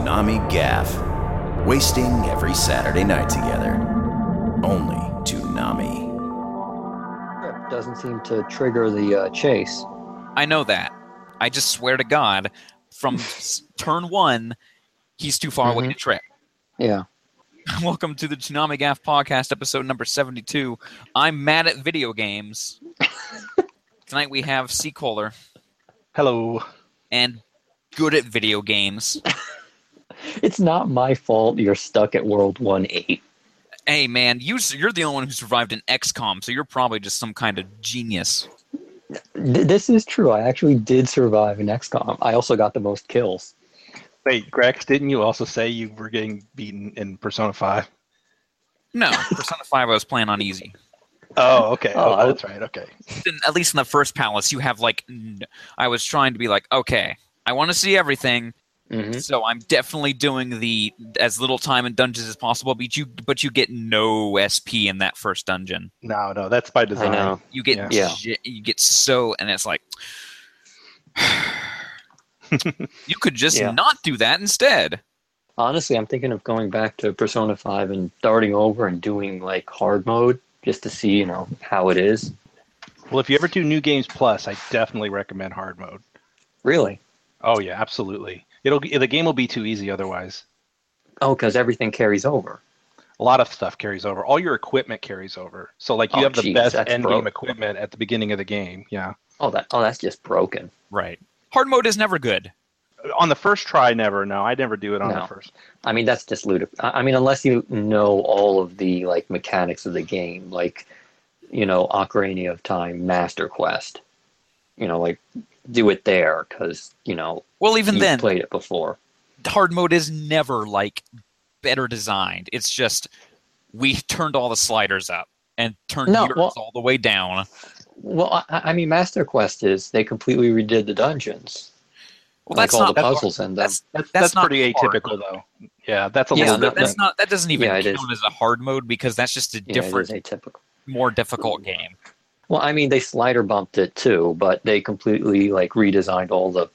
Toonami Gaff. Wasting every Saturday night together. Only Toonami. It doesn't seem to trigger the chase. I know that. I just swear to God, from turn one, he's too far away to trip. Yeah. Welcome to the Toonami Gaff podcast, episode number 72. I'm mad at video games. Tonight we have C. Kohler. Hello. And good at video games. It's not my fault you're stuck at World 1-8. Hey, man, you're the only one who survived an XCOM, so you're probably just some kind of genius. This is true. I actually did survive an XCOM. I also got the most kills. Wait, Grex, didn't you also say you were getting beaten in Persona 5? No, Persona 5 I was playing on easy. Oh, okay. Oh, that's right. Okay. At least in the first palace, you have I was trying to be like, okay, I want to see everything, so I'm definitely doing the as little time in dungeons as possible. But you get no SP in that first dungeon. No, that's by design. I know. You get you get so, and it's like you could just not do that instead. Honestly, I'm thinking of going back to Persona 5 and starting over and doing like hard mode just to see, how it is. Well, if you ever do New Games Plus, I definitely recommend hard mode. Really? Oh yeah, absolutely. The game will be too easy otherwise. Oh, because everything carries over. A lot of stuff carries over. All your equipment carries over. So you have the best end game equipment at the beginning of the game. Yeah. Oh, that's just broken. Right. Hard mode is never good. On the first try, never. No, I never do it on the first. I mean, that's just ludicrous. I mean, unless you know all of the mechanics of the game, Ocarina of Time, Master Quest. Do it there because Well, even then, played it before. Hard mode is never better designed. It's just we turned all the sliders up and turned yours all the way down. Well, I mean, Master Quest they completely redid the dungeons. Well, that's all not the puzzles in them. That's pretty atypical, though. Yeah, that's a little bit. That doesn't even count as a hard mode because that's just a different, atypical, more difficult game. Well, I mean, they slider bumped it too, but they completely redesigned all the,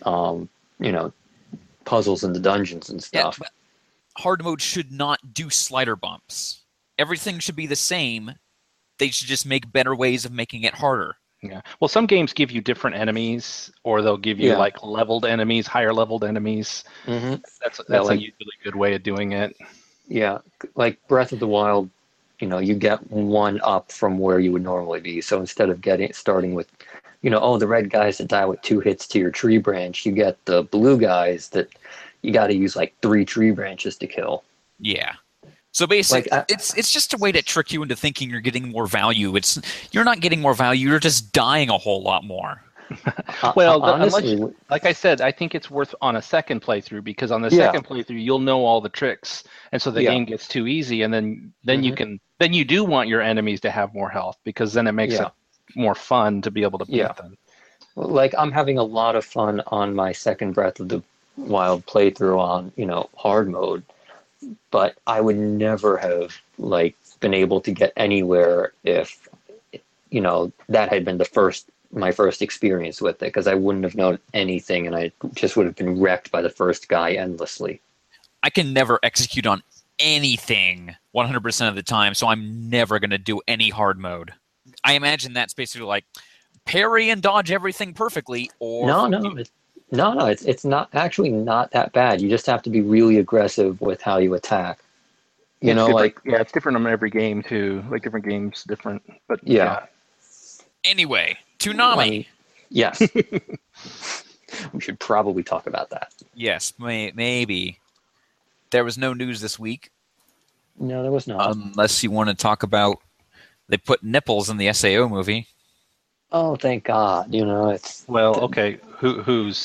puzzles in the dungeons and stuff. Yeah, but hard mode should not do slider bumps. Everything should be the same. They should just make better ways of making it harder. Yeah. Well, some games give you different enemies, or they'll give you leveled enemies, higher leveled enemies. Mm-hmm. That's a usually good way of doing it. Yeah, like Breath of the Wild, you get one up from where you would normally be. So instead of starting with, the red guys that die with 2 hits to your tree branch, you get the blue guys that you got to use 3 tree branches to kill. Yeah. So basically, it's just a way to trick you into thinking you're getting more value. You're not getting more value. You're just dying a whole lot more. Well, honestly, like I said, I think it's worth on a second playthrough because on the second playthrough you'll know all the tricks, and so the game gets too easy, and then you do want your enemies to have more health because then it makes it more fun to be able to beat them. I'm having a lot of fun on my second Breath of the Wild playthrough on hard mode. But I would never have been able to get anywhere if that had been my first experience with it, because I wouldn't have known anything and I just would have been wrecked by the first guy endlessly. I can never execute on anything 100% of the time, so I'm never going to do any hard mode. I imagine that's basically parry and dodge everything perfectly, or No, it's not actually not that bad. You just have to be really aggressive with how you attack. It's different on every game too. Different games, different. But Anyway, Toonami. Yes. We should probably talk about that. Yes, maybe. There was no news this week. No, there was not. Unless you want to talk about they put nipples in the SAO movie. Oh, thank God! It's okay. Who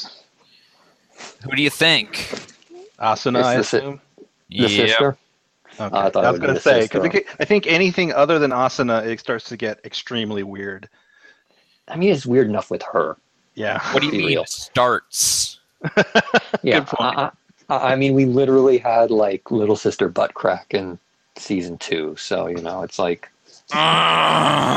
do you think? Asuna, I assume. The sister. Okay. I was going to say because I think anything other than Asuna, it starts to get extremely weird. I mean, it's weird enough with her. Yeah. What do you mean? It starts. Yeah. I mean, we literally had little sister butt crack in season 2, so it's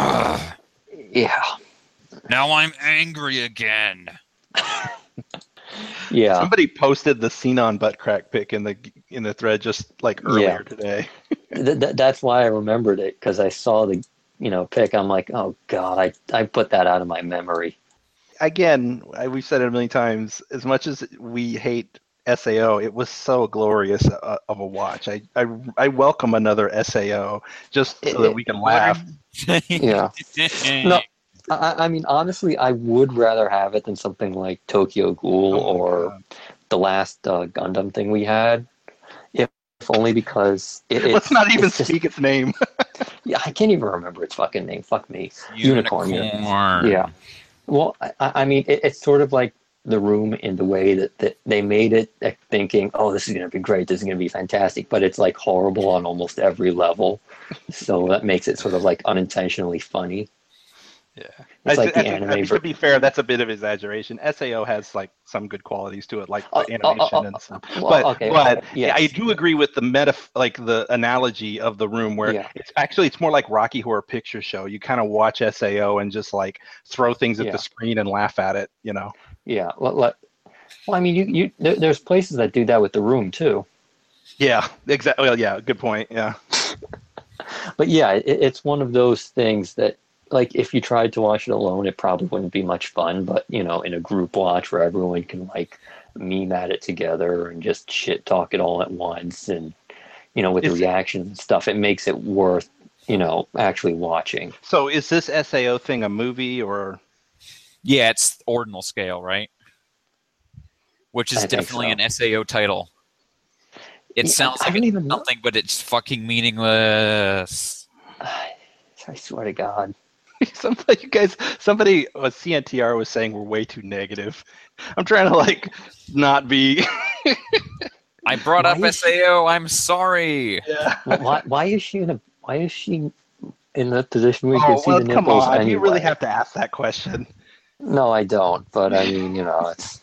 yeah. Now I'm angry again. Yeah. Somebody posted the Xenon butt crack pic in the thread just like earlier today. That's why I remembered it, because I saw the pic. I'm like, oh god, I put that out of my memory. Again, we've said it a million times. As much as we hate SAO, it was so glorious of a watch. I welcome another SAO just so that we can laugh. Yeah. No, I mean, honestly, I would rather have it than something like Tokyo Ghoul or the last Gundam thing we had. If only because let's not even speak its name. Yeah, I can't even remember its fucking name. Fuck me. Unicorn. Yeah. Well, I mean, it's sort of like The Room in the way that they made it thinking, oh, this is going to be great, this is going to be fantastic, but it's like horrible on almost every level. So that makes it sort of like unintentionally funny. Yeah. It's like the anime. To be fair, that's a bit of exaggeration. SAO has like some good qualities to it, like the animation and stuff. But yes. I do agree with the the analogy of The Room, where it's more like Rocky Horror Picture Show. You kind of watch SAO and just like throw things at the screen and laugh at it, Yeah. Well, I mean, there's places that do that with The Room too. Yeah. Exactly. Well, yeah. Good point. Yeah. But yeah, it's one of those things that, like, if you tried to watch it alone, it probably wouldn't be much fun. But, in a group watch where everyone can, like, meme at it together and just shit talk it all at once and, with the reactions and stuff, it makes it worth, actually watching. So is this SAO thing a movie or? Yeah, it's ordinal scale, right? Which is definitely an SAO title. It sounds like it's something, but it's fucking meaningless. I swear to God. Somebody CNTR was saying we're way too negative. I'm trying to not be. I brought up SAO. I'm sorry. Yeah. Why is she in the position where you can see the nipples? Come on, anyway? You really have to ask that question. No, I don't. But I mean, it's.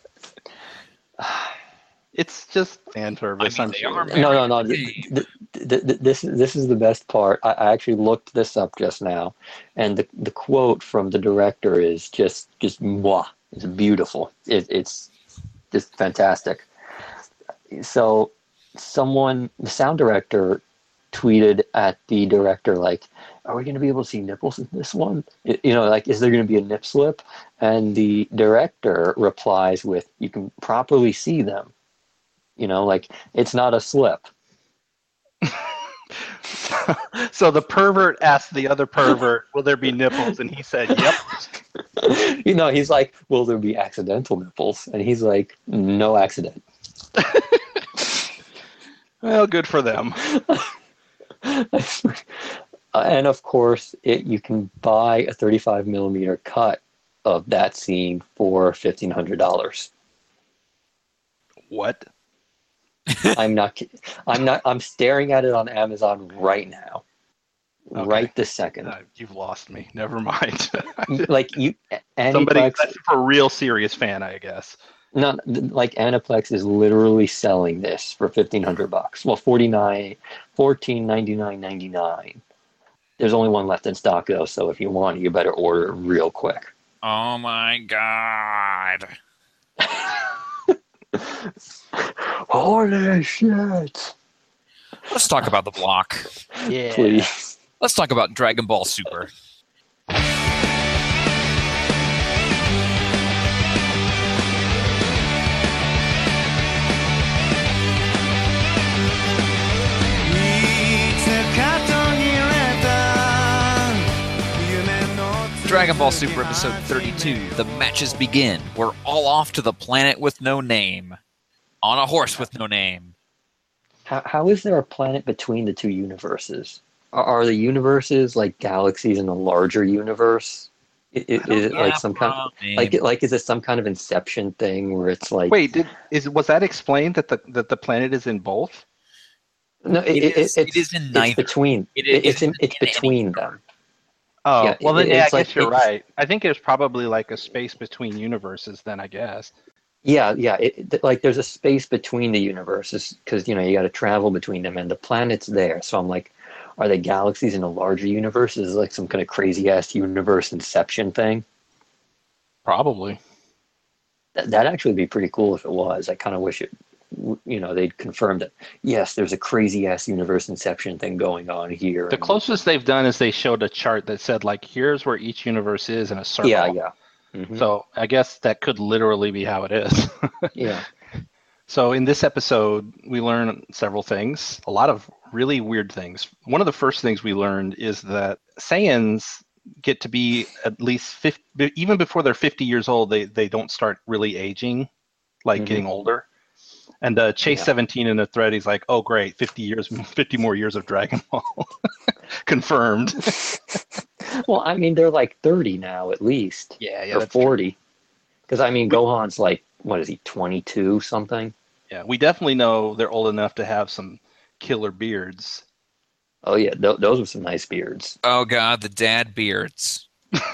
It's just fan service. I'm sure. No. This is the best part. I actually looked this up just now, and the quote from the director is just mwah. It's beautiful. It's just fantastic. So, the sound director tweeted at the director like, "Are we going to be able to see nipples in this one? Is there going to be a nip slip?" And the director replies with, "You can properly see them. It's not a slip." So the pervert asked the other pervert, "Will there be nipples?" And he said, "Yep." He's like, "Will there be accidental nipples?" And he's like, "No accident." Well, good for them. And of course, you can buy a 35 millimeter cut of that scene for $1,500. What? I'm staring at it on Amazon right now. Okay. Right this second. You've lost me. Never mind. Aniplex, that's for a real serious fan, I guess. No, Aniplex is literally selling this for $1,500. Well, $14.99.99. There's only one left in stock though, so if you want it, you better order it real quick. Oh my god. Holy shit. Let's talk about the block. Yeah. Please. Let's talk about Dragon Ball Super. Dragon Ball Super Episode 32, the matches begin. We're all off to the planet with no name. On a horse with no name. How is there a planet between the two universes? Are the universes like galaxies in a larger universe? Is it like some kind of, is it some kind of Inception thing where it's like? Wait, was that explained that the planet is in both? No, it is in neither. It's between them. Oh, yeah, well then, I guess you're right. I think there's probably like a space between universes then, I guess. Yeah. There's a space between the universes because, you got to travel between them and the planet's there. So I'm like, are they galaxies in a larger universe? Is it like some kind of crazy-ass universe Inception thing? Probably. That'd actually be pretty cool if it was. I kind of wish it, they'd confirmed that, yes, there's a crazy ass universe inception thing going on here. The closest they've done is they showed a chart that said, like, here's where each universe is in a circle. Yeah. Mm-hmm. So I guess that could literally be how it is. Yeah. So in this episode, we learn several things, a lot of really weird things. One of the first things we learned is that Saiyans get to be at least 50, even before they're 50 years old, they don't start really aging, like getting older. And Chase 17 in the thread, he's like, oh, great, 50 more years of Dragon Ball. Confirmed. Well, I mean, they're like 30 now at least. Yeah, or 40. Because, I mean, Gohan's like, what is he, 22 something? Yeah, we definitely know they're old enough to have some killer beards. Oh, yeah, those were some nice beards. Oh, God, the dad beards.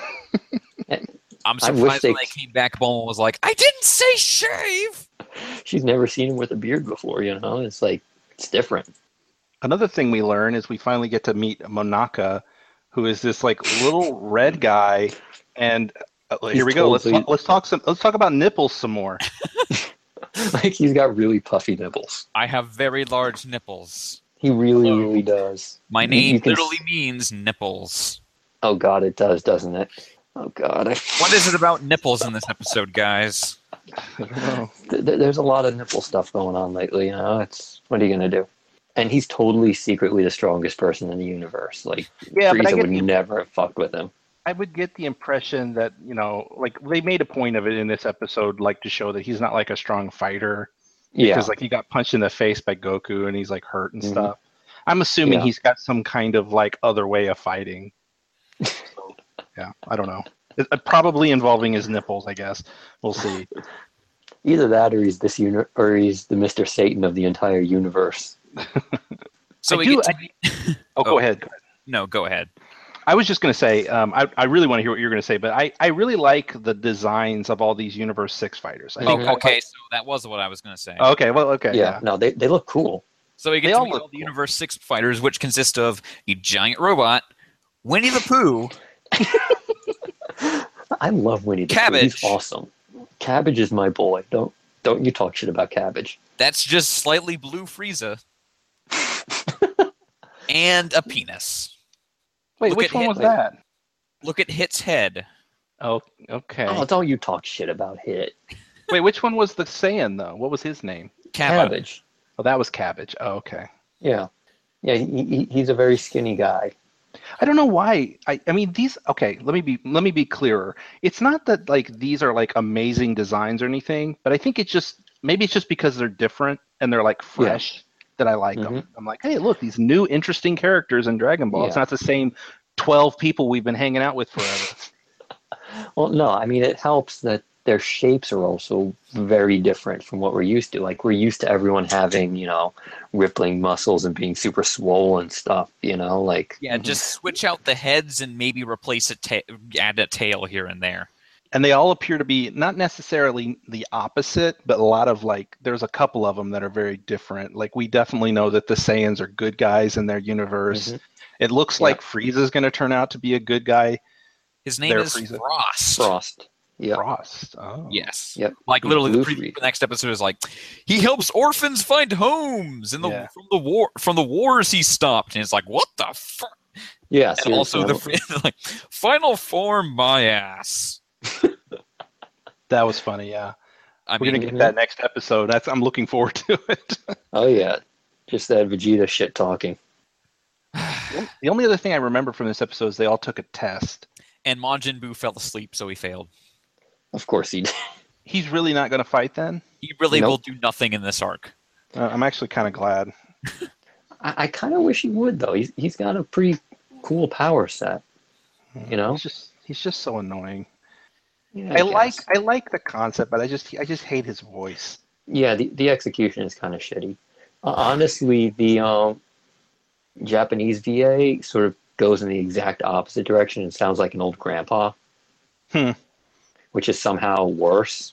I'm surprised when they came back, Bulma was like, I didn't say shave! She's never seen him with a beard before, It's like, it's different. Another thing we learn is we finally get to meet Monaka, who is this like little red guy, and here we go. Let's talk about nipples some more. Like he's got really puffy nipples. I have very large nipples. He really does. My name literally means nipples. Oh God, it does, doesn't it? Oh God. What is it about nipples in this episode, guys? I don't know. There's a lot of nipple stuff going on lately. It's what are you gonna do? And he's totally secretly the strongest person in the universe. Like Frieza would never have fucked with him. I would get the impression that, like they made a point of it in this episode, like to show that he's not like a strong fighter. Yeah. Because like he got punched in the face by Goku and he's like hurt and stuff. I'm assuming he's got some kind of like other way of fighting. So, yeah, I don't know. Probably involving his nipples, I guess. We'll see. Either that or he's or he's the Mr. Satan of the entire universe. So go ahead. No, go ahead. I was just going to say, I really want to hear what you're going to say, but I really like the designs of all these Universe 6 fighters. So that was what I was going to say. Okay. Yeah, no, they look cool. So we get to meet all the Universe 6 fighters, which consist of a giant robot, Winnie the Pooh. I love Winnie the Pooh. Cabbage. He's awesome. Cabbage is my boy. Don't you talk shit about Cabbage. That's just slightly blue Frieza. And a penis. Wait, which one was that? Look at Hit's head. Oh, okay. Oh, don't you talk shit about Hit. Wait, which one was the Saiyan, though? What was his name? Cabbage. Oh, that was Cabbage. Oh, okay. Yeah. Yeah, he's a very skinny guy. I don't know why. I mean, these. Okay, let me be clearer. It's not that like these are like amazing designs or anything, but I think it's just because they're different and they're like fresh that I like them. I'm like, hey, look, these new interesting characters in Dragon Ball. Yeah. It's not the same 12 people we've been hanging out with forever. Well, no, I mean it helps that their shapes are also very different from what we're used to. Like we're used to everyone having, rippling muscles and being super swole and stuff, like. Yeah, just switch out the heads and maybe replace add a tail here and there. And they all appear to be not necessarily the opposite, but a lot of there's a couple of them that are very different. Like we definitely know that the Saiyans are good guys in their universe. It looks like Frieza's going to turn out to be a good guy. His name is Frieza. Frost. Yeah. Frost. Oh. Yes. Yep. Like literally, the next episode is like, he helps orphans find homes from the wars he stopped, and it's like, what the fuck? Yeah. And also the final form, my ass. That was funny. Yeah. We're gonna get that next episode. I'm looking forward to it. Oh yeah, just that Vegeta shit talking. The only other thing I remember from this episode is they all took a test. And Majin Buu fell asleep, so he failed. Of course he did. He's really not going to fight then? He really will do nothing in this arc. I'm actually kind of glad. I kind of wish he would, though. He's got a pretty cool power set. He's just so annoying. Yeah, I like the concept, but I just hate his voice. Yeah, the execution is kind of shitty. Honestly, the Japanese VA sort of goes in the exact opposite direction and sounds like an old grandpa. Which is somehow worse.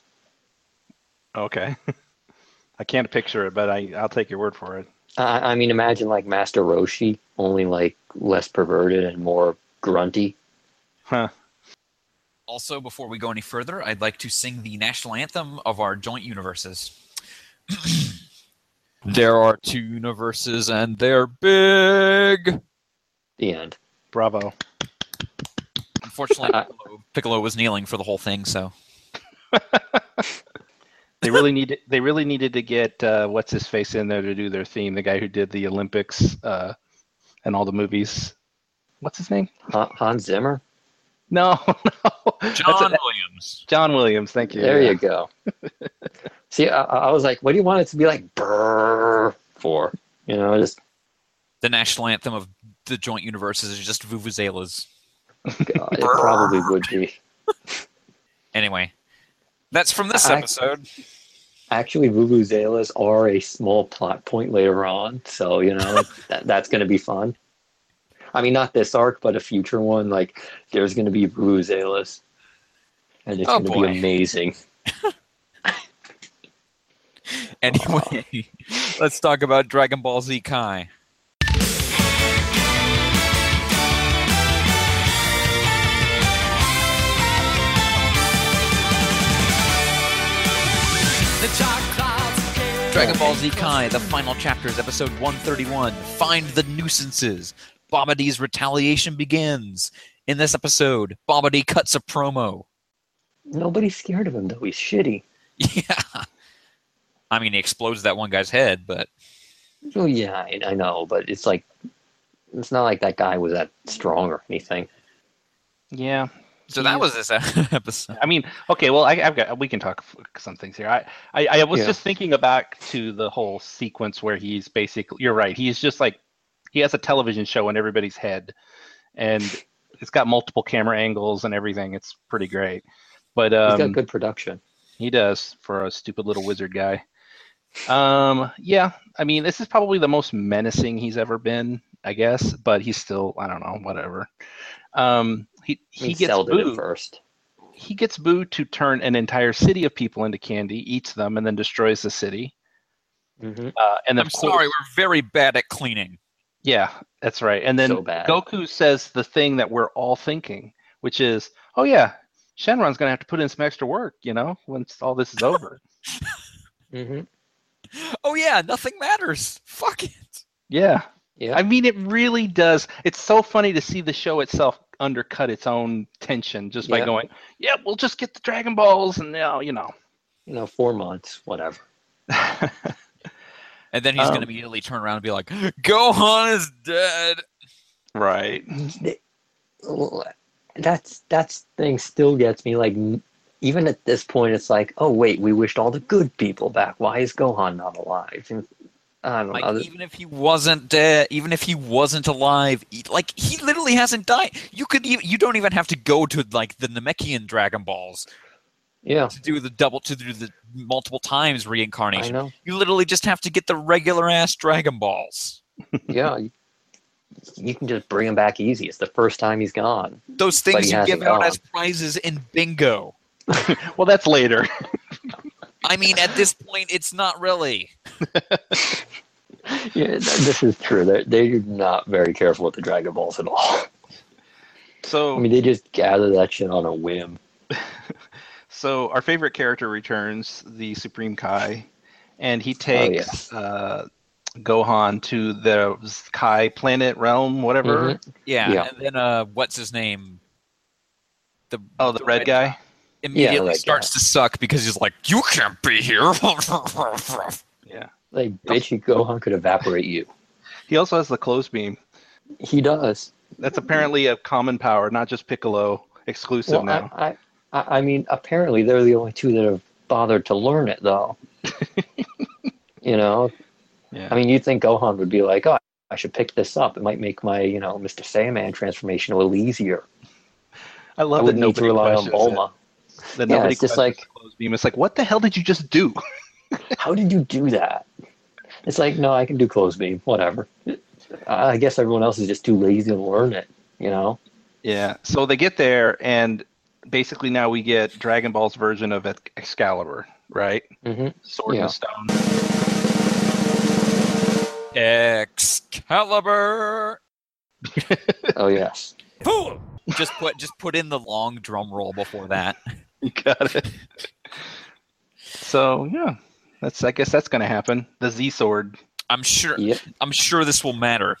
Okay. I can't picture it, but I'll take your word for it. I mean, imagine like Master Roshi, only like less perverted and more grunty. Huh. Also, before we go any further, I'd like to sing the national anthem of our joint universes. There are 2 universes and they're big. The end. Bravo. Unfortunately, Piccolo was kneeling for the whole thing, so. They really needed to get what's his face in there to do their theme. The guy who did the Olympics and all the movies. What's his name? Hans Zimmer. No. John Williams. John Williams. Thank you. There you go. See, I was like, what do you want it to be like brrr for? You know, just the national anthem of the joint universes is just vuvuzelas. God, it probably would be. Anyway, that's from this episode. Actually, vuvuzelas are a small plot point later on, so you know that's going to be fun. I mean, not this arc, but a future one. Like, there's going to be vuvuzelas, and it's going to be amazing. Anyway, let's talk about Dragon Ball Z Kai. Dragon Ball Z Kai, the final chapters, episode 131. Find the nuisances. Babidi's retaliation begins. In this episode, Babidi cuts a promo. Nobody's scared of him, though. He's shitty. Yeah. I mean, he explodes that one guy's head, but... Oh, yeah, I know, but it's like... It's not like that guy was that strong or anything. Yeah. So that was this episode. I mean, okay, well, we can talk some things here. I was just thinking back to the whole sequence where he's basically... You're right. He's just like... He has a television show in everybody's head, and it's got multiple camera angles and everything. It's pretty great. But he's got good production. He does, for a stupid little wizard guy. Yeah, I mean, this is probably the most menacing he's ever been, I guess, but he's still, I don't know, whatever. He gets Boo first. He gets Boo to turn an entire city of people into candy, eats them, and then destroys the city. Mm-hmm. And then, I'm sorry, we're very bad at cleaning. Yeah, that's right. And then Goku says the thing that we're all thinking, which is, oh yeah, Shenron's going to have to put in some extra work, you know, once all this is over. Mm-hmm. Oh yeah, nothing matters. Fuck it. Yeah. I mean, it really does. It's so funny to see the show itself undercut its own tension just by going, yeah, we'll just get the Dragon Balls and now, you know. 4 months, whatever. And then he's going to immediately turn around and be like, Gohan is dead. Right. That thing still gets me. Like, even at this point, it's like, oh, wait, we wished all the good people back. Why is Gohan not alive? And, I don't know. Even if he wasn't dead, even if he wasn't alive, like, he literally hasn't died. You don't even have to go to, like, the Namekian Dragon Balls. Yeah. To do the multiple times reincarnation. I know. You literally just have to get the regular ass Dragon Balls. Yeah. You can just bring him back easy. It's the first time he's gone. Those things you give out as prizes in bingo. Well, that's later. I mean, at this point, it's not really. Yeah, this is true. They're not very careful with the Dragon Balls at all. So, I mean, they just gather that shit on a whim. So our favorite character returns, the Supreme Kai, and he takes Gohan to the Kai planet realm, whatever. Mm-hmm. Yeah, and then what's his name? The red guy? Immediately starts to suck because he's like, you can't be here. Yeah. Like, bitchy Gohan could evaporate you. He also has the clothes beam. He does. That's apparently a common power, not just Piccolo exclusive now. I mean, apparently they're the only two that have bothered to learn it, though. You know? Yeah. I mean, you'd think Gohan would be like, oh, I should pick this up. It might make my, Mr. Saiyaman transformation a little easier. I love that nobody rely on Bulma. It's just like, beam. It's like, what the hell did you just do? How did you do that? It's like, no, I can do clothes beam, whatever. I guess everyone else is just too lazy to learn it, you know? Yeah, so they get there, and basically now we get Dragon Ball's version of Excalibur, right? Mm-hmm. Sword and Stone. Excalibur! Oh, yes. Fool! Just put in the long drum roll before that. You got it. So yeah, I guess that's gonna happen. The Z sword. I'm sure this will matter.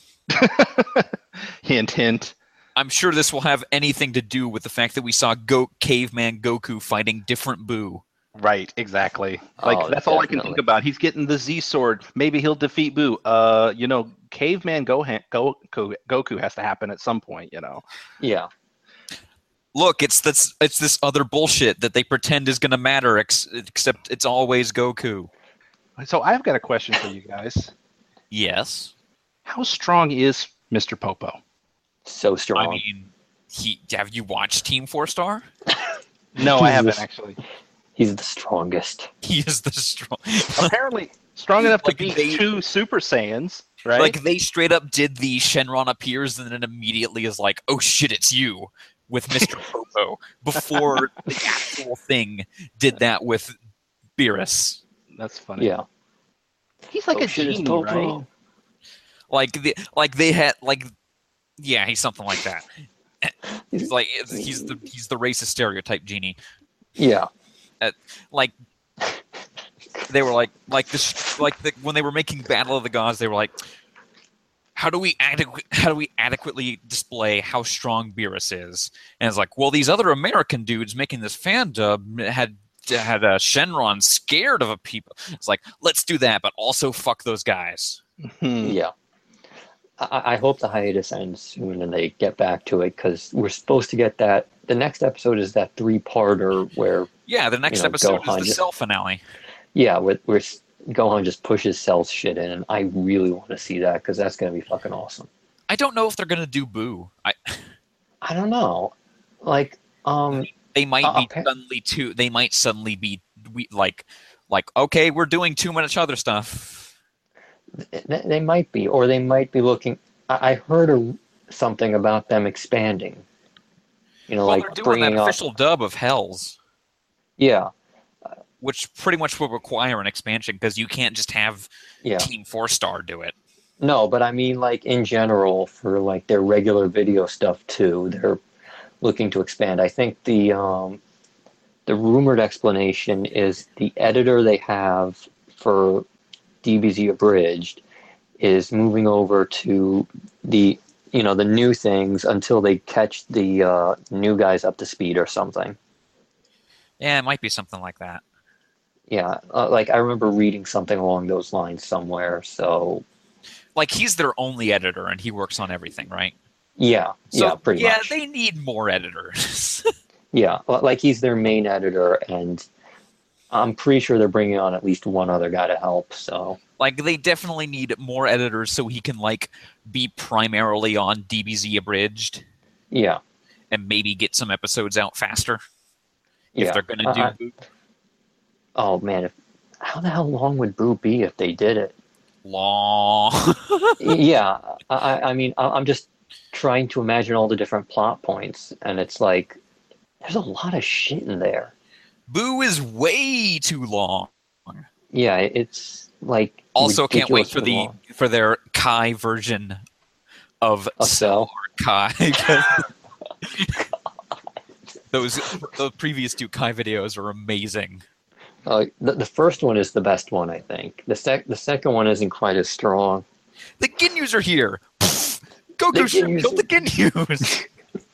Hint, hint. I'm sure this will have anything to do with the fact that we saw Caveman Goku fighting different Buu. Right, exactly. That's definitely. all I can think about. He's getting the Z sword. Maybe he'll defeat Buu. Caveman Goku has to happen at some point. Yeah. Look, it's this other bullshit that they pretend is going to matter, except it's always Goku. So I've got a question for you guys. Yes. How strong is Mr. Popo? So strong. I mean, have you watched Team 4-Star? No, I haven't actually. He's the strongest. He is the strong. Apparently strong enough to beat 2 Super Saiyans, right? Like they straight up did the Shenron appears and then immediately is like, "Oh shit, it's you." With Mr. Popo before the actual thing did that with Beerus. That's funny. Yeah. He's like a genie, right? Yeah, he's something like that. He's the racist stereotype genie. Yeah. They were when they were making Battle of the Gods, they were like, how do we adequately display how strong Beerus is? And it's like, well, these other American dudes making this fan dub had Shenron scared of a people. It's like, let's do that, but also fuck those guys. Yeah. I hope the hiatus ends soon and they get back to it, because we're supposed to get that. The next episode is that 3-parter where... Yeah, the next episode Gohan is the Cell finale. Yeah, where Gohan just pushes Cell's shit in, and I really want to see that, because that's going to be fucking awesome. I don't know if they're going to do Buu. I don't know. Like, they might suddenly be like, okay, we're doing too much other stuff. They might be, or they might be looking. I heard something about them expanding. They're doing that official dub of Hells. Yeah. Which pretty much will require an expansion, because you can't just have Team 4-Star do it. No, but I mean, like, in general, for like their regular video stuff too, they're looking to expand. I think the rumored explanation is the editor they have for DBZ Abridged is moving over to the new things until they catch the new guys up to speed or something. Yeah, it might be something like that. Yeah, like I remember reading something along those lines somewhere. So, like, he's their only editor and he works on everything, right? Yeah, pretty much. Yeah, they need more editors. Yeah, like he's their main editor, and I'm pretty sure they're bringing on at least one other guy to help. So, like, they definitely need more editors so he can be primarily on DBZ Abridged. Yeah, and maybe get some episodes out faster. If they're gonna do. Oh man, how the hell long would Buu be if they did it? Long. Yeah, I mean, I'm just trying to imagine all the different plot points, and it's like there's a lot of shit in there. Buu is way too long. Yeah, it's like also can't wait for their Kai version of Cell Kai. The previous 2 Kai videos are amazing. The first one is the best one, I think. The second one isn't quite as strong. The Ginyus are here. Goku should kill the Ginyus.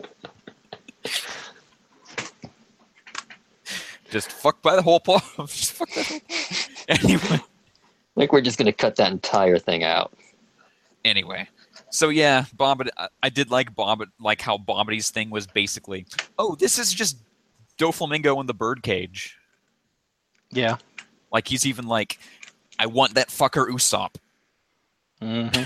Just fuck by the whole plot. Anyway. I think we're just going to cut that entire thing out. Anyway. So yeah, I did like how Bombidi's thing was basically, oh, this is just Doflamingo in the birdcage. Yeah. Like, he's even like, I want that fucker Usopp. Mm-hmm.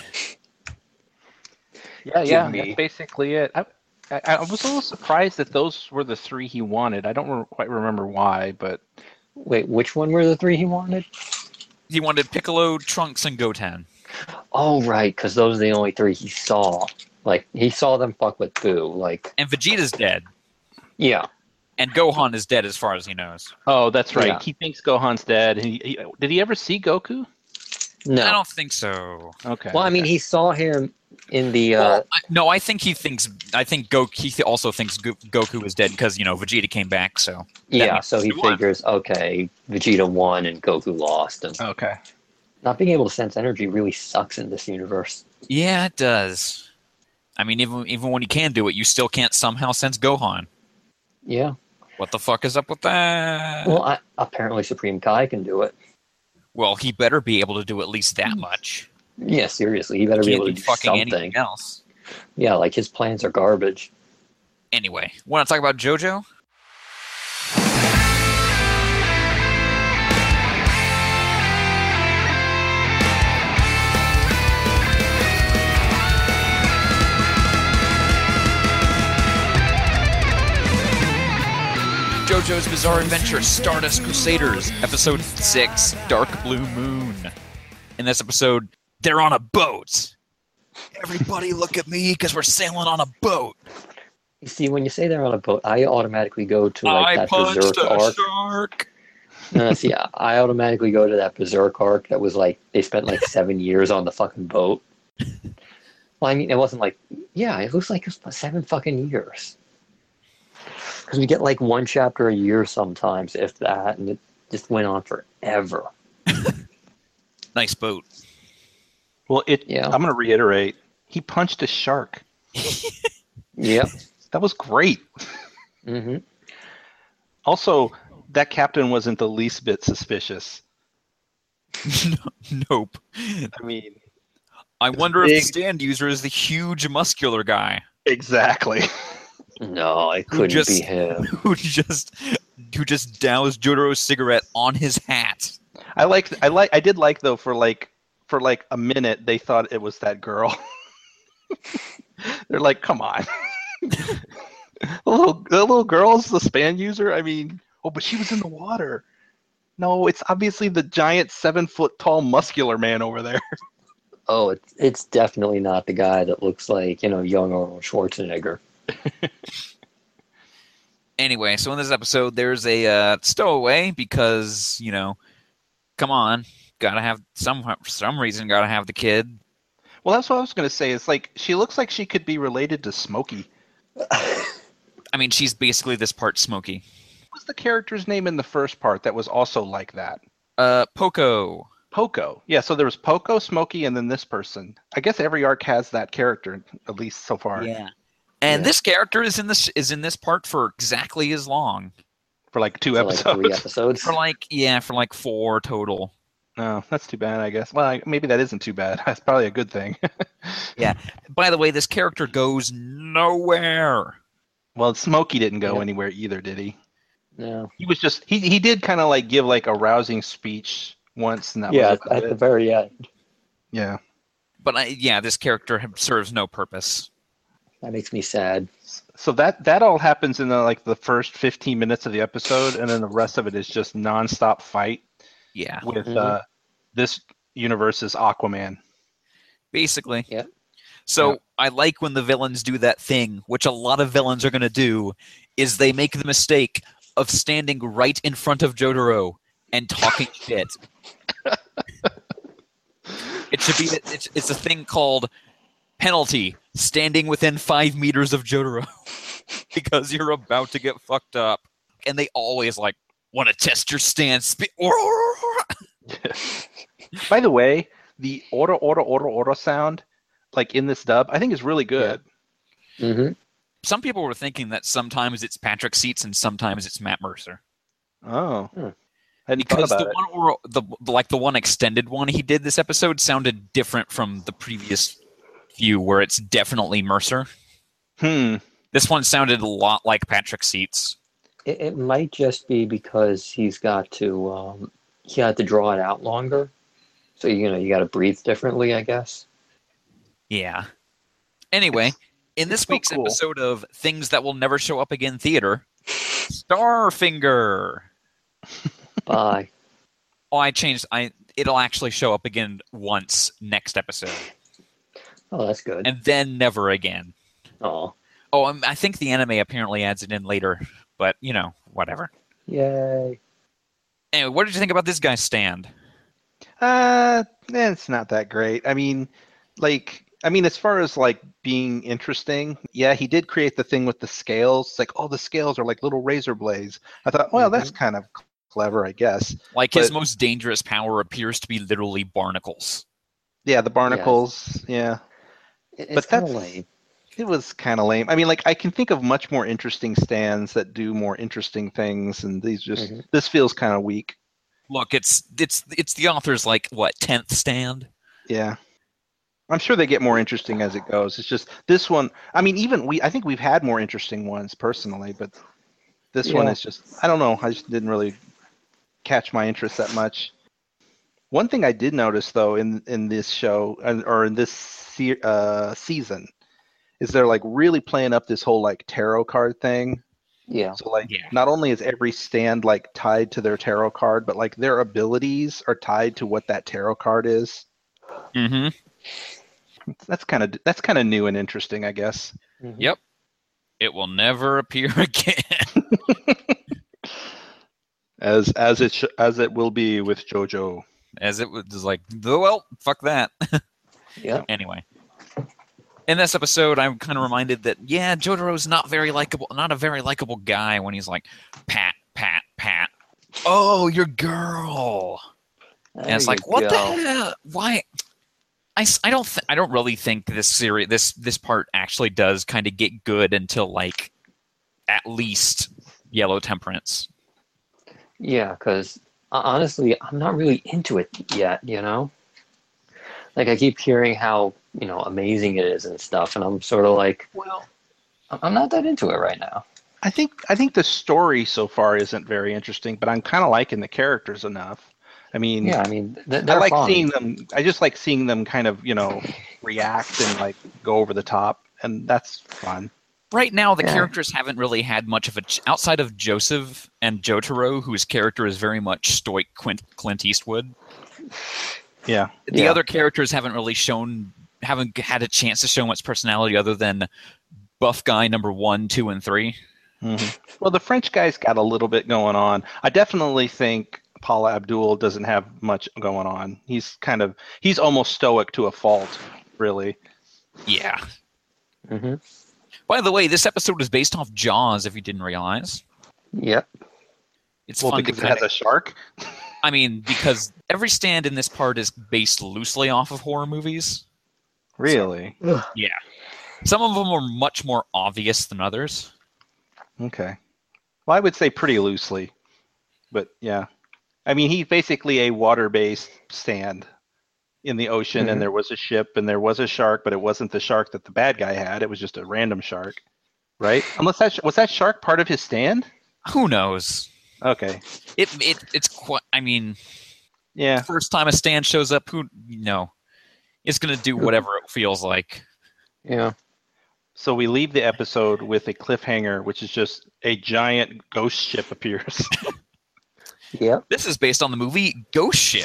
Yeah, that's basically it. I was a little surprised that those were the 3 he wanted. I don't quite remember why, but... Wait, which one were the 3 he wanted? He wanted Piccolo, Trunks, and Goten. Oh, right, because those are the only 3 he saw. Like, he saw them fuck with Buu. Like, and Vegeta's dead. Yeah. And Gohan is dead as far as he knows. Oh, that's right. Yeah. He thinks Gohan's dead. Did he ever see Goku? No. I don't think so. Okay. Well, I mean, he saw him In the no, I think Goku. He also thinks Goku is dead because Vegeta came back. So yeah, so he figures, okay, Vegeta won and Goku lost, and okay. Not being able to sense energy really sucks in this universe. Yeah, it does. I mean, even when you can do it, you still can't somehow sense Gohan. Yeah. What the fuck is up with that? Well, apparently Supreme Kai can do it. Well, he better be able to do at least that much. Yeah, seriously, he better be able to do fucking something anything else. Yeah, like his plans are garbage. Anyway, want to talk about JoJo? JoJo's Bizarre Adventure Stardust Crusaders, Episode 6, Dark Blue Moon. In this episode, they're on a boat. Everybody look at me because we're sailing on a boat. You see, when you say they're on a boat, I automatically go to that Berserk arc. Shark. See, I automatically go to that Berserk arc that was they spent 7 years on the fucking boat. Well, I mean, it wasn't it looks like it was 7 fucking years. Because we get one chapter a year sometimes, if that, and it just went on forever. Nice boat. Well, I'm going to reiterate. He punched a shark. Yep. That was great. Mm-hmm. Also, that captain wasn't the least bit suspicious. Nope. I mean, I wonder if the stand user is the huge muscular guy. Exactly. No, it couldn't be him. Who just doused Jotaro's cigarette on his hat. I did like though for a minute they thought it was that girl. They're like, come on. the little girl's the span user? I mean, but she was in the water. No, it's obviously the giant 7 foot tall muscular man over there. Oh, it's definitely not the guy that looks like, young Arnold Schwarzenegger. Anyway, so in this episode, there's a stowaway because, come on, gotta have for some reason, gotta have the kid. Well, that's what I was going to say. It's she looks like she could be related to Smokey. I mean, she's basically this part Smokey. What was the character's name in the first part that was also like that? Poco. Poco. Yeah, so there was Poco, Smokey, and then this person. I guess every arc has that character, at least so far. Yeah. And this character is in this part for exactly as long. For 2 episodes. 3 episodes. For 4 total. Oh, that's too bad, I guess. Well, maybe that isn't too bad. That's probably a good thing. Yeah. By the way, this character goes nowhere. Well, Smokey didn't go anywhere either, did he? No. He was just he did kind of give a rousing speech once, and that was at the very end. Yeah. But this character serves no purpose. That makes me sad. So that all happens in the first 15 minutes of the episode, and then the rest of it is just nonstop fight. Yeah. With this universe's Aquaman. Basically. Yeah. So I like when the villains do that thing, which a lot of villains are going to do, is they make the mistake of standing right in front of Jotaro and talking shit. It should be it's a thing called penalty, standing within 5 meters of Jotaro because you're about to get fucked up. And they always want to test your stance. By the way, the order sound, in this dub, I think is really good. Yeah. Mm-hmm. Some people were thinking that sometimes it's Patrick Seitz and sometimes it's Matt Mercer. Oh. Because the one extended one he did this episode sounded different from the previous few where it's definitely Mercer. This one sounded a lot like Patrick Seitz. It might just be because he's got to he had to draw it out longer. So you got to breathe differently, I guess. Yeah. Anyway, in this week's episode of Things That Will Never Show Up Again Theater, Starfinger. Bye. Oh, I changed. It'll actually show up again once next episode. Oh, that's good. And then never again. Oh. Oh, I think the anime apparently adds it in later, but whatever. Yay. Anyway, what did you think about this guy's stand? It's not that great. I mean, I mean, as far as like being interesting, yeah, he did create the thing with the scales. It's like, oh, the scales are like little razor blades. I thought, well, that's kind of clever, I guess. Like his most dangerous power appears to be literally barnacles. Yeah, the barnacles. Yeah, it's kind of lame. It was kind of lame. I mean, like I can think of much more interesting stands that do more interesting things, and these just this feels kind of weak. Look, it's the author's like what 10th stand. Yeah. I'm sure they get more interesting as it goes. It's just this one. I mean, I think we've had more interesting ones personally, but this one is just, I don't know. I just didn't really catch my interest that much. One thing I did notice though in this show or in this season is they're like really playing up this whole like tarot card thing. Yeah. So like not only is every stand like tied to their tarot card, but like their abilities are tied to what that tarot card is. Mm-hmm. That's kind of new and interesting, I guess. Yep. It will never appear again. as it will be with JoJo. As it was like, well, fuck that. Yeah. Anyway. In this episode, I'm kind of reminded that, Jotaro's not a very likable guy when he's like, Pat, Pat, Pat. Oh, your girl. And it's like, what the hell? Why? I don't really think this part actually does kind of get good until like at least Yellow Temperance. Yeah, because honestly, I'm not really into it yet. Like I keep hearing how amazing it is and stuff, and I'm sort of like, well, I'm not that into it right now. I think the story so far isn't very interesting, but I'm kind of liking the characters enough. I mean, I like seeing them. I just like seeing them kind of, react and like go over the top, and that's fun. Right now, the characters haven't really had much of outside of Joseph and Jotaro, whose character is very much stoic Clint Eastwood. Yeah. The other characters haven't had a chance to show much personality other than buff guy number 1, 2, and 3. Mm-hmm. Well, the French guy's got a little bit going on. I definitely think Paula Abdul doesn't have much going on. He's almost stoic to a fault, really. Yeah. Mm-hmm. By the way, this episode is based off Jaws, if you didn't realize. Yep. It's fun because it has a shark? I mean, because every stand in this part is based loosely off of horror movies. Really? So, yeah. Some of them are much more obvious than others. Okay. Well, I would say pretty loosely. But yeah. I mean, he's basically a water-based stand in the ocean, and there was a ship, and there was a shark, but it wasn't the shark that the bad guy had. It was just a random shark, right? Unless was that shark part of his stand? Who knows? Okay. It's quite. I mean, yeah. First time a stand shows up, it's gonna do whatever it feels like. Yeah. So we leave the episode with a cliffhanger, which is just a giant ghost ship appears. Yep. This is based on the movie Ghost Ship.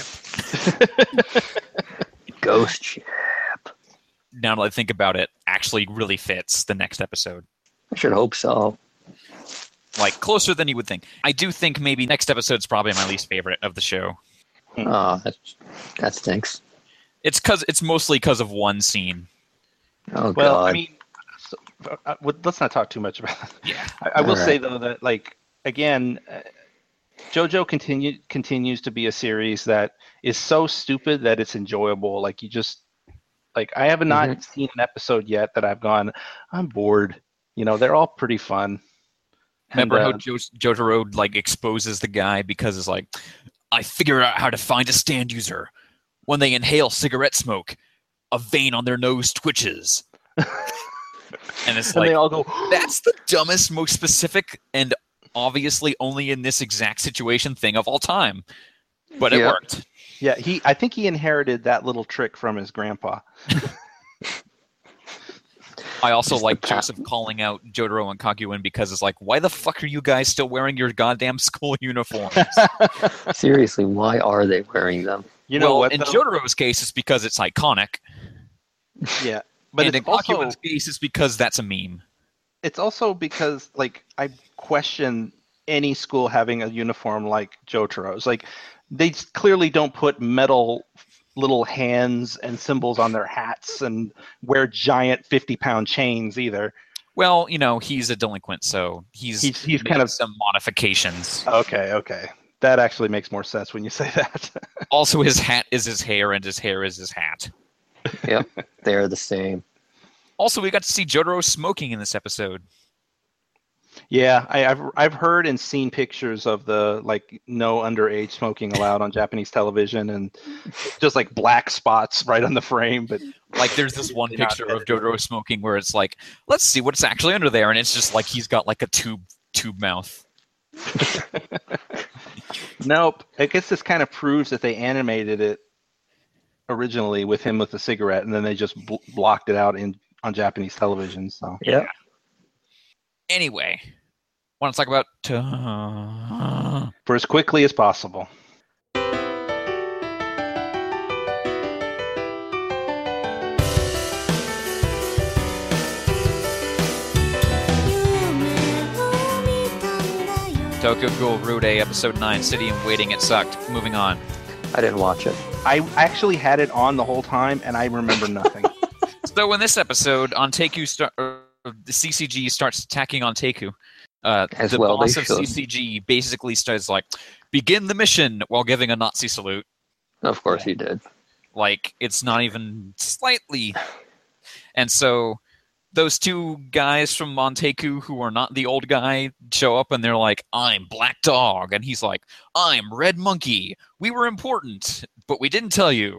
Ghost Ship. Now that I think about it, actually really fits the next episode. I should hope so. Like, closer than you would think. I do think maybe next episode's probably my least favorite of the show. Oh, that stinks. It's mostly because of one scene. Oh, well, God. I mean, let's not talk too much about that. Yeah. I will say, though, that, like, again, JoJo continues to be a series that is so stupid that it's enjoyable. Like, you just, like, I have not seen an episode yet that I've gone, I'm bored. They're all pretty fun. Remember how Jotaro like exposes the guy because it's like, I figured out how to find a stand user. When they inhale cigarette smoke, a vein on their nose twitches. And it's like, they all go, that's the dumbest, most specific, and obviously only in this exact situation thing of all time. But it worked. Yeah, I think he inherited that little trick from his grandpa. I also like Joseph calling out Jotaro and Kaguen because it's like, why the fuck are you guys still wearing your goddamn school uniforms? Seriously, why are they wearing them? In Jotaro's case, it's because it's iconic. Yeah. But in Kaguen's case, it's because that's a meme. It's also because, like, I question any school having a uniform like Jotaro's. Like, they clearly don't put metal little hands and symbols on their hats and wear giant 50-pound chains either. Well, he's a delinquent, so he's kind of some modifications. Okay. That actually makes more sense when you say that. Also, his hat is his hair, and his hair is his hat. Yep, they're the same. Also, we got to see Jotaro smoking in this episode. Yeah, I've heard and seen pictures of the no underage smoking allowed on Japanese television, and just black spots right on the frame. But there's this one picture of Jotaro smoking where it's let's see what's actually under there, and it's just he's got a tube mouth. Nope. I guess this kind of proves that they animated it originally with him with the cigarette, and then they just blocked it out on Japanese television. So yeah. Anyway, want to talk about for as quickly as possible. Tokyo Ghoul Rude Episode 9, City in Waiting. It sucked. Moving on. I didn't watch it. I actually had it on the whole time, and I remember nothing. So in this episode, the CCG starts attacking on Teiku. The boss of CCG basically starts begin the mission while giving a Nazi salute. Of course he did. It's not even slightly. And so those two guys from Monteku who are not the old guy show up and they're like, I'm Black Dog. And he's like, I'm Red Monkey. We were important, but we didn't tell you.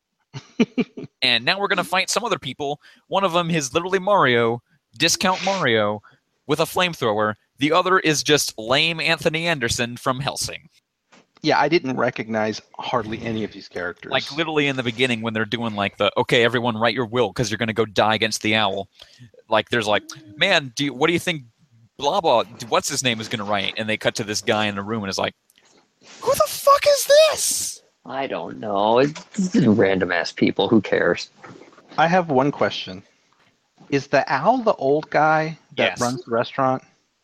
And now we're going to fight some other people. One of them is literally Mario, Discount Mario, with a flamethrower. The other is just lame Anthony Anderson from Hellsing. Yeah, I didn't recognize hardly any of these characters. Literally in the beginning when they're doing okay, everyone write your will because you're going to go die against the owl. There's man, what do you think blah blah, what's his name is going to write? And they cut to this guy in the room and it's who the fuck is this? I don't know. It's random ass people. Who cares? I have one question. Is the owl the old guy that runs the restaurant?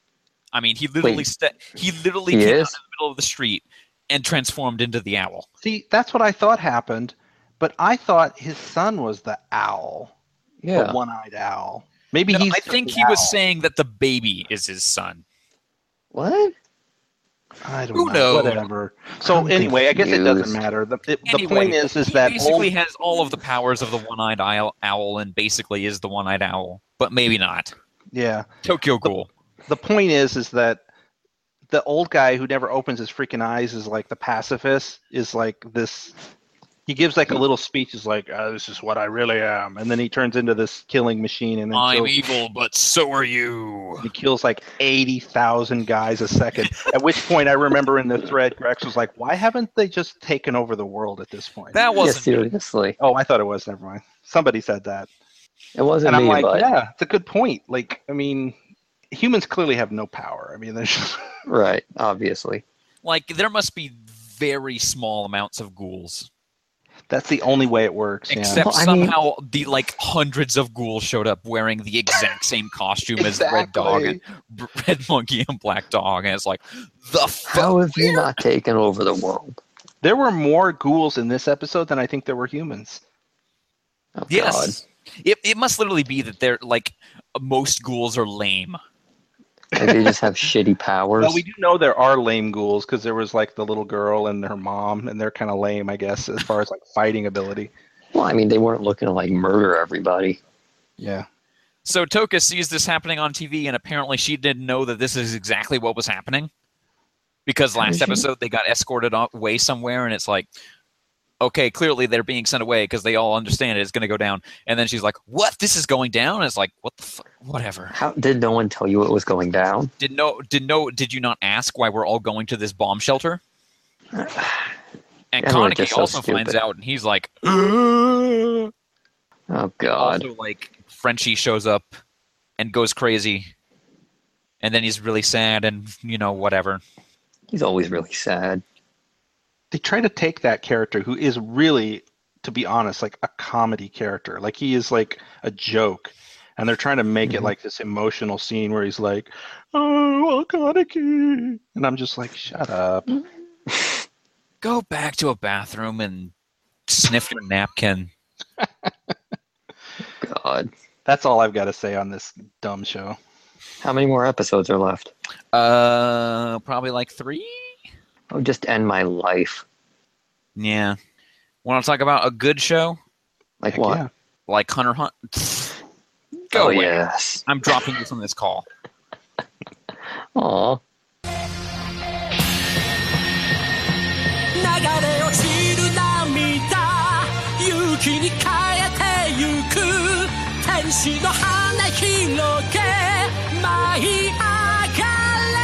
I mean, he literally came out in the middle of the street and transformed into the owl. See, that's what I thought happened, but I thought his son was the owl. Yeah. The one-eyed owl. Maybe I think he was saying that the baby is his son. What? I don't know. Who knows? Whatever. So anyway, I guess it doesn't matter. The point is that he basically has all of the powers of the one-eyed owl and basically is the one-eyed owl, but maybe not. Yeah. Tokyo Ghoul. The point is that the old guy who never opens his freaking eyes is the pacifist, is this. He gives a little speech, is this is what I really am, and then he turns into this killing machine. And then I'm evil, but so are you. He kills 80,000 guys a second. At which point, I remember in the thread, Grex was like, "Why haven't they just taken over the world at this point?" That wasn't seriously. Oh, I thought it was. Never mind. Somebody said that. It wasn't. And I'm but... yeah, it's a good point. I mean, humans clearly have no power. I mean, there's just... Right, obviously. There must be very small amounts of ghouls. That's the only way it works. Except somehow the hundreds of ghouls showed up wearing the exact same costume as Red Dog and Red Monkey and Black Dog, and it's how have you not taken over the world? There were more ghouls in this episode than I think there were humans. Oh, yes, it must literally be that they're most ghouls are lame. They just have shitty powers. Well, we do know there are lame ghouls because there was the little girl and her mom, and they're kind of lame, I guess, as far as fighting ability. Well, I mean, they weren't looking to murder everybody. Yeah. So Toka sees this happening on TV, and apparently she didn't know that this is exactly what was happening. Because last episode they got escorted away somewhere, and it's okay, clearly they're being sent away because they all understand it's going to go down. And then she's like, what? This is going down? And it's what the fuck? Whatever. How did no one tell you it was going down? Did you not ask why we're all going to this bomb shelter? And Kaneki also finds out, and he's like, oh, God. Also, Frenchie shows up and goes crazy. And then he's really sad and, whatever. He's always really sad. They try to take that character who is really, to be honest, a comedy character. He is a joke. And they're trying to make it this emotional scene where he's oh, Kaneki. And I'm just shut up. Go back to a bathroom and sniff your napkin. God. That's all I've got to say on this dumb show. How many more episodes are left? Probably like 3. Oh, just end my life. Yeah. Want to talk about a good show? Like Heck what? yeah. Like Hunter Hunt? Go away. Yes. I'm dropping you from this call. Aw. 流れ落ちる涙勇気に変えてゆく天使の羽広げ舞い上がれ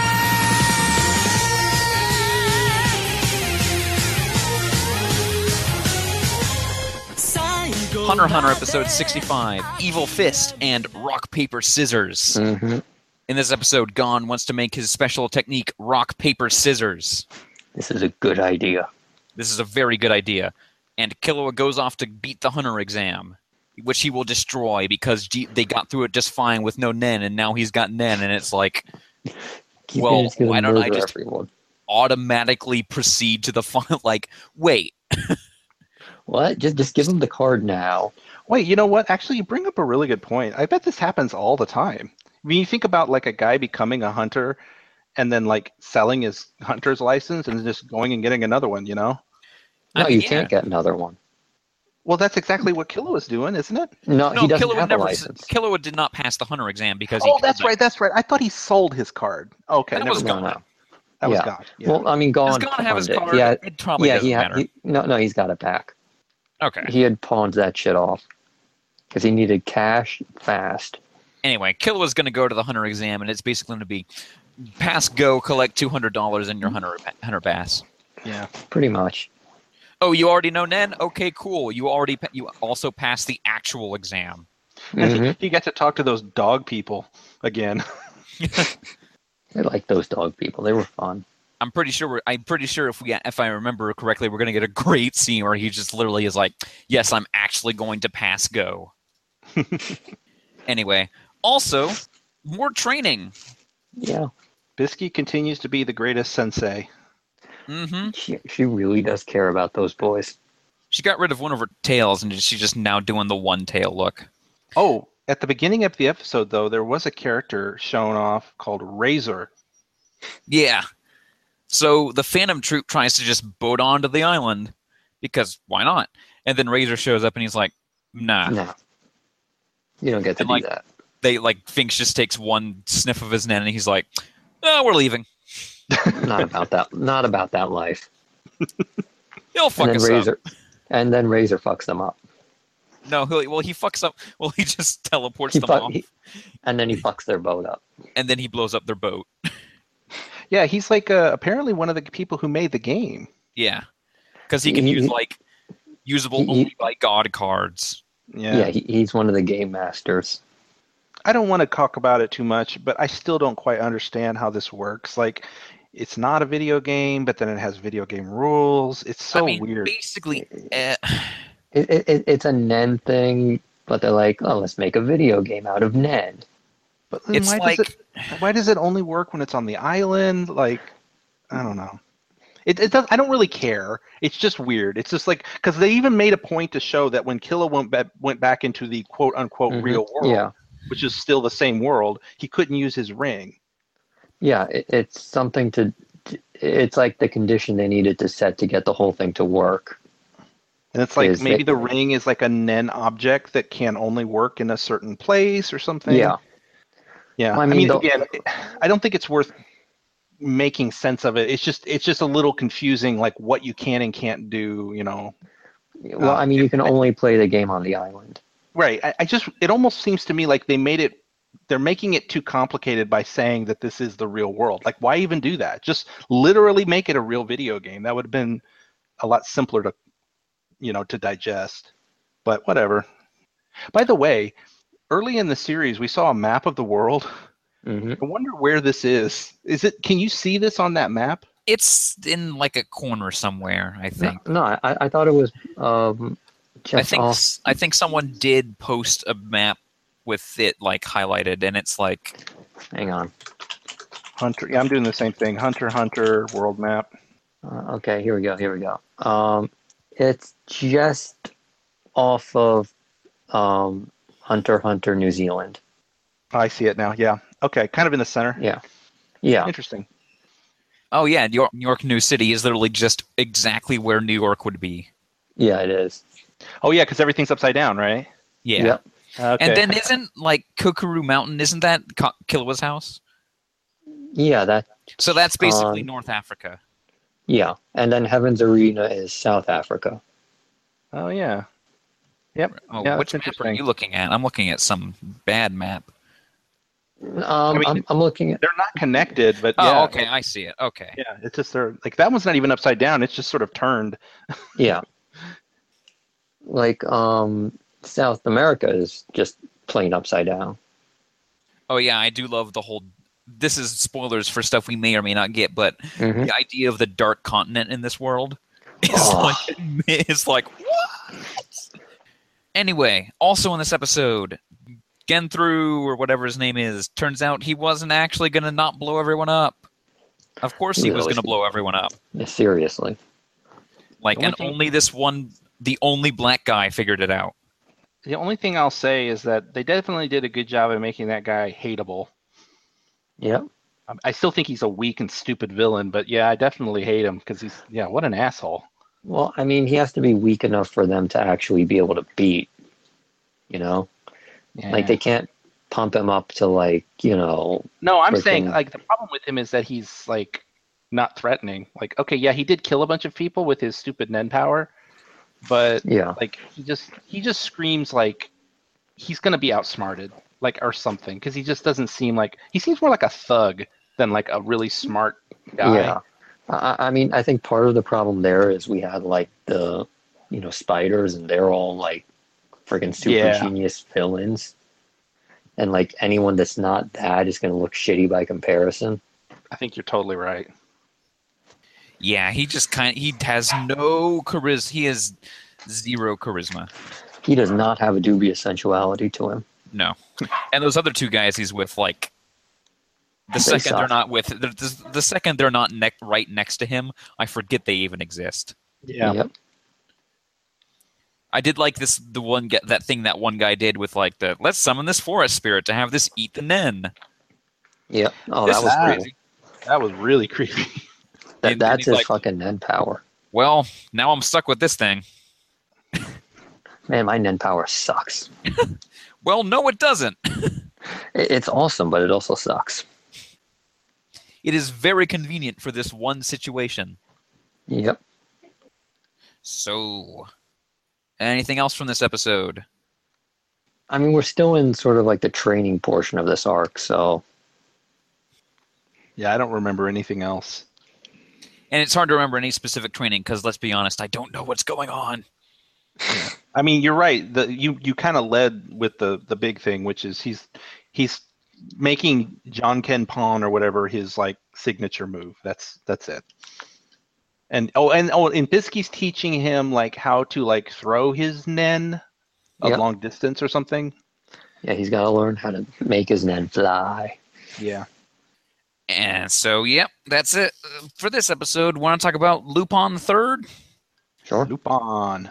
Hunter x Hunter episode 65, Evil Fist and Rock, Paper, Scissors. Mm-hmm. In this episode, Gon wants to make his special technique Rock, Paper, Scissors. This is a good idea. This is a very good idea. And Killua goes off to beat the Hunter exam, which he will destroy because they got through it just fine with no Nen, and now he's got Nen, and it's like, well, why don't I just automatically proceed to the final? Like, wait. What? Just give him the card now. Wait, you know what? Actually, you bring up a really good point. I bet this happens all the time. I mean, you think about like a guy becoming a hunter and then like selling his hunter's license and just going and getting another one, you know? No, you can't get another one. Well, that's exactly what Killua's doing, isn't it? No, he doesn't have a license. Killua did not pass the hunter exam because that's right. I thought he sold his card. Okay, that was gone. No. That was gone. Yeah. Well, I mean, Does Gon have his card? It probably doesn't matter. No, he's got it back. Okay. He had pawned that shit off because he needed cash fast. Anyway, Killua's going to go to the hunter exam, and it's basically going to be pass go, collect $200 in your hunter pass. Yeah, pretty much. Oh, you already know Nen? Okay, cool. You also passed the actual exam. And you get to talk to those dog people again. I like those dog people. They were fun. I'm pretty sure if I remember correctly, we're going to get a great scene where he just literally is like, "Yes, I'm actually going to pass go." Anyway, also more training. Yeah. Bisky continues to be the greatest sensei. Mm-hmm. She really does care about those boys. She got rid of one of her tails, and she's just now doing the one tail look. Oh, at the beginning of the episode, though, there was a character shown off called Razor. Yeah. So the Phantom Troop tries to just boat onto the island because why not? And then Razor shows up and he's like, "Nah, no, you don't get to do that." Finks just takes one sniff of his Nen and he's like, "Oh, we're leaving." Not about that. Not about that life. He'll fuck us up. And then Razor fucks them up. No, he fucks up. Well, he just teleports them off. And then he fucks their boat up. And then he blows up their boat. Yeah, he's like apparently one of the people who made the game. Yeah, because he can use like usable only by God cards. Yeah, he's one of the game masters. I don't want to talk about it too much, but I still don't quite understand how this works. Like, it's not a video game, but then it has video game rules. It's so weird. Basically, it's a Nen thing, but they're like, "Oh, let's make a video game out of Nen." But it's why does it only work when it's on the island? Like, I don't know. It does. I don't really care. It's just weird. It's just like because they even made a point to show that when Killua went back into the quote unquote real world, which is still the same world, he couldn't use his ring. Yeah, it's something to. It's like the condition they needed to set to get the whole thing to work. And it's like maybe the ring is like a Nen object that can only work in a certain place or something. Yeah. Yeah. Well, I mean, again, I don't think it's worth making sense of it. It's just a little confusing, like what you can and can't do, you know. Well, I mean, you can only play the game on the island. Right. It almost seems to me like they're making it too complicated by saying that this is the real world. Like, why even do that? Just literally make it a real video game. That would have been a lot simpler to digest. But whatever. By the way, early in the series, we saw a map of the world. Mm-hmm. I wonder where this is. Can you see this on that map? It's in like a corner somewhere, I think. No, I thought it was I think someone did post a map with it like highlighted, and it's like, hang on, Hunter. Yeah, I'm doing the same thing. Hunter world map. Okay, here we go. It's just off of Hunter x Hunter New Zealand. Oh, I see it now. Yeah. Okay. Kind of in the center. Yeah. Yeah. Interesting. Oh yeah, New York New City is literally just exactly where New York would be. Yeah, it is. Oh yeah, because everything's upside down, right? Yeah. Yep. Okay. And then isn't like Kukuru Mountain? Isn't that Killua's house? Yeah, So that's basically North Africa. Yeah, and then Heaven's Arena is South Africa. Oh yeah. Yep. Oh, yeah, which that's map are you looking at? I'm looking at some bad map. I'm looking at. They're not connected, but Oh, yeah. okay, I see it. Okay. Yeah, it's just they're like that one's not even upside down. It's just sort of turned. Yeah. Like South America is just plain upside down. Oh yeah, I do love the whole. This is spoilers for stuff we may or may not get, but the idea of the dark continent in this world is like what? Anyway, also in this episode, Genthru or whatever his name is, turns out he wasn't actually going to not blow everyone up. Of course he was going to blow everyone up. Yeah, seriously. Like, and only this one, the only black guy figured it out. The only thing I'll say is that they definitely did a good job of making that guy hateable. Yep. I still think he's a weak and stupid villain, but yeah, I definitely hate him because what an asshole. Well, I mean, he has to be weak enough for them to actually be able to beat, you know? Yeah. Like, they can't pump him up to, like, you know... No, I'm saying, like, the problem with him is that he's, like, not threatening. Like, okay, yeah, he did kill a bunch of people with his stupid Nen power, but, like, he just screams, like, he's going to be outsmarted, like, or something, because he just doesn't seem like... He seems more like a thug than, like, a really smart guy. Yeah. I mean, I think part of the problem there is we had, like, the, you know, spiders, and they're all, like, freaking super genius villains. And, like, anyone that's not that is going to look shitty by comparison. I think you're totally right. Yeah, he just he has no charisma. He has zero charisma. He does not have a dubious sensuality to him. No. And those other two guys he's with, like, the second they're not right next to him, I forget they even exist. Yeah. Yep. I did like that one guy did with like let's summon this forest spirit to have this eat the Nen. Yep. Oh, that was crazy. That was really creepy. That's his fucking Nen power. Well, now I'm stuck with this thing. Man, my Nen power sucks. Well, no, it doesn't. It's awesome, but it also sucks. It is very convenient for this one situation. Yep. So, anything else from this episode? I mean, we're still in sort of like the training portion of this arc, so... Yeah, I don't remember anything else. And it's hard to remember any specific training, because let's be honest, I don't know what's going on. I mean, you're right. You kind of led with the big thing, which is he's making John Ken Pawn or whatever his like signature move. That's it. And Bisky's teaching him like how to like throw his Nen a long distance or something. Yeah, he's got to learn how to make his Nen fly. Yeah. And so, yep, that's it for this episode. Want to talk about Lupin the Third? Sure. Lupin.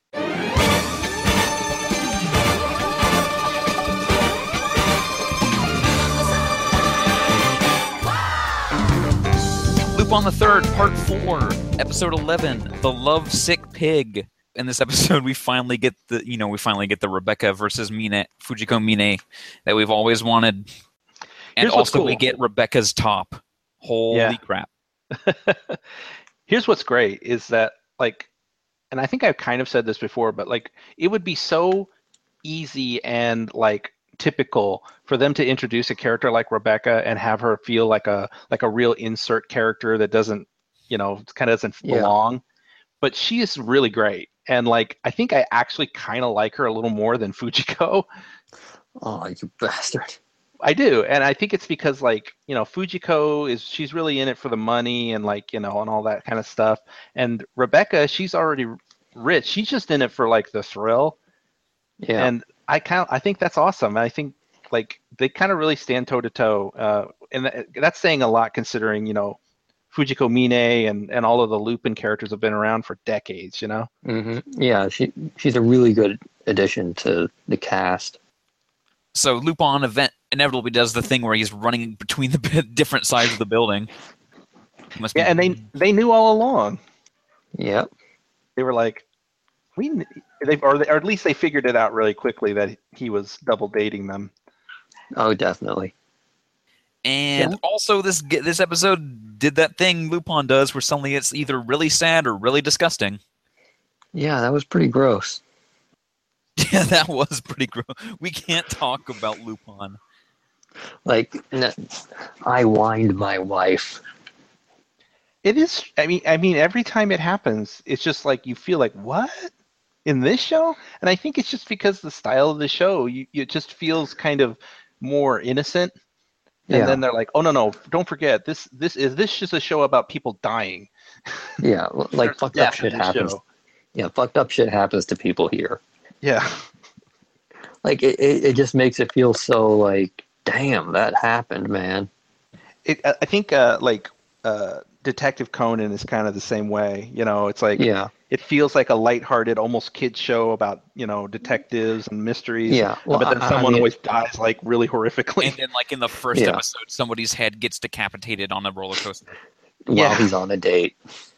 Lupin the Third, Part 4, Episode 11, The Love Sick Pig. In this episode, we finally get the Rebecca versus Fujiko Mine that we've always wanted. And also we get Rebecca's top. Holy crap. Here's what's great is that, like, and I think I've kind of said this before, but like it would be so easy and like typical for them to introduce a character like Rebecca and have her feel like a real insert character that doesn't, kind of doesn't belong. But she is really great. And like I think I actually kind of like her a little more than Fujiko. Oh, you bastard. I do, and I think it's because like Fujiko she's really in it for the money and like and all that kind of stuff, and Rebecca, she's already rich. She's just in it for like the thrill. Yeah. And I think that's awesome. I think like they kind of really stand toe to toe, and that's saying a lot considering Fujiko Mine and all of the Lupin characters have been around for decades, you know? Mm-hmm. Yeah, she's a really good addition to the cast. So Lupin inevitably does the thing where he's running between the different sides of the building. And they knew all along. Yep. They were like, or at least they figured it out really quickly that he was double dating them. Oh, definitely. And also, this episode did that thing Lupin does, where suddenly it's either really sad or really disgusting. Yeah, that was pretty gross. Yeah, that was pretty gross. We can't talk about Lupin. Like, I whined my wife. It is. I mean, every time it happens, it's just like you feel like, what? In this show? And I think it's just because the style of the show, it just feels kind of more innocent. And then they're like, oh no, don't forget, this is just a show about people dying. Yeah, like fucked up shit happens. Yeah, fucked up shit happens to people here. Yeah. Like it just makes it feel so like, damn, that happened, man. I think Detective Conan is kind of the same way. You know, it's like it feels like a lighthearted, almost kids show about, you know, detectives and mysteries. Yeah, well, but then someone always dies like really horrifically. And then, like in the first episode, somebody's head gets decapitated on a roller coaster while he's on a date.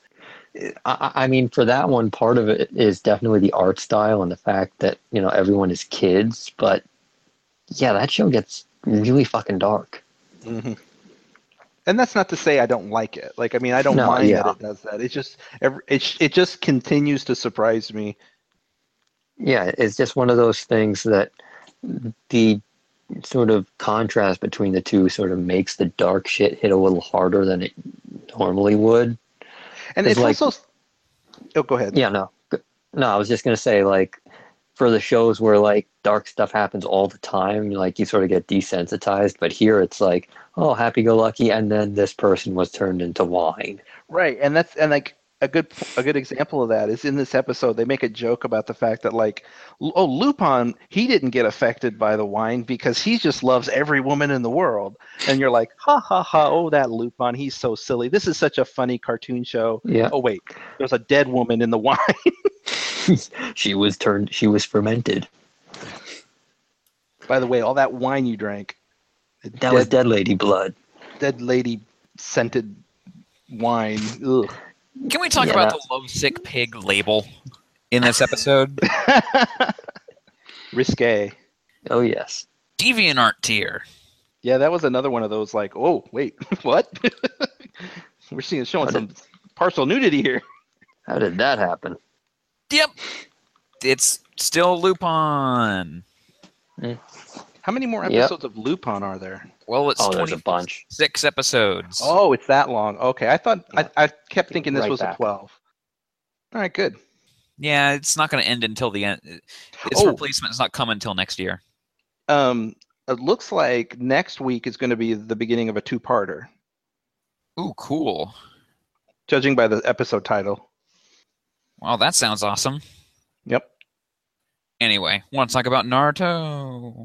I mean, for that one, part of it is definitely the art style and the fact that, you know, everyone is kids. But yeah, that show gets really fucking dark. Mm-hmm. And that's not to say I don't like it. Like, I mean, I don't mind that it does that. It just continues to surprise me. Yeah, it's just one of those things that the sort of contrast between the two sort of makes the dark shit hit a little harder than it normally would. And it's like, also... Oh, go ahead. Yeah, no, I was just going to say, like, for the shows where, like, dark stuff happens all the time, like, you sort of get desensitized. But here it's like, oh, happy-go-lucky, and then this person was turned into wine. Right, and like a good example of that is in this episode. They make a joke about the fact that, like, oh, Lupin, he didn't get affected by the wine because he just loves every woman in the world. And you're like, ha ha ha, oh, that Lupin, he's so silly. This is such a funny cartoon show. Yeah. Oh wait, there's a dead woman in the wine. She was fermented. By the way, all that wine you drank. That was dead lady blood. Dead lady scented wine. Ugh. Can we talk about the lovesick pig label in this episode? Risque. Oh, yes. DeviantArt tier. Yeah, that was another one of those like, oh, wait, what? We're showing some partial nudity here. How did that happen? Yep. It's still Lupin. How many more episodes of Lupin are there? Well, it's there's a bunch. 6 episodes. Oh, it's that long. Okay, I thought I kept thinking this was a 12. All right, good. Yeah, it's not going to end until the end. Its replacement is not coming until next year. It looks like next week is going to be the beginning of a 2-parter. Ooh, cool. Judging by the episode title. Wow, that sounds awesome. Yep. Anyway, want to talk about Naruto?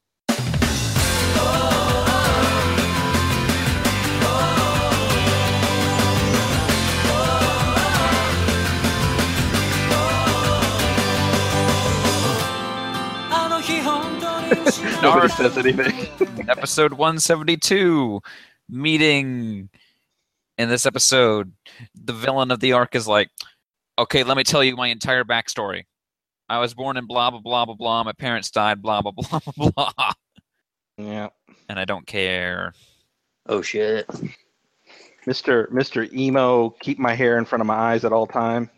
Nobody says anything. Episode 172, meeting. In this episode, the villain of the arc is like, okay, let me tell you my entire backstory. I was born in blah, blah, blah, blah, blah. My parents died, blah, blah, blah, blah, blah. Yeah. And I don't care. Oh, shit. Mr. Emo, keep my hair in front of my eyes at all times.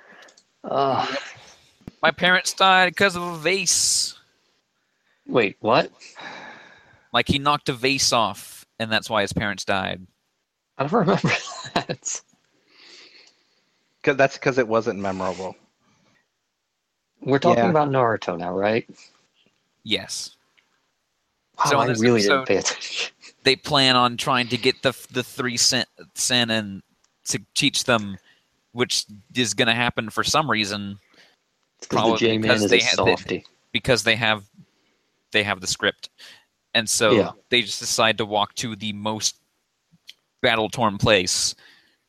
My parents died because of a vase. Wait, what? Like he knocked a vase off, and that's why his parents died. I don't remember that. That's because it wasn't memorable. We're talking about Naruto now, right? Yes. Wow, so I really didn't pay attention. They plan on trying to get the 3 Sennin to teach them, which is going to happen for some reason. Probably because they have the script, and so they just decide to walk to the most battle-torn place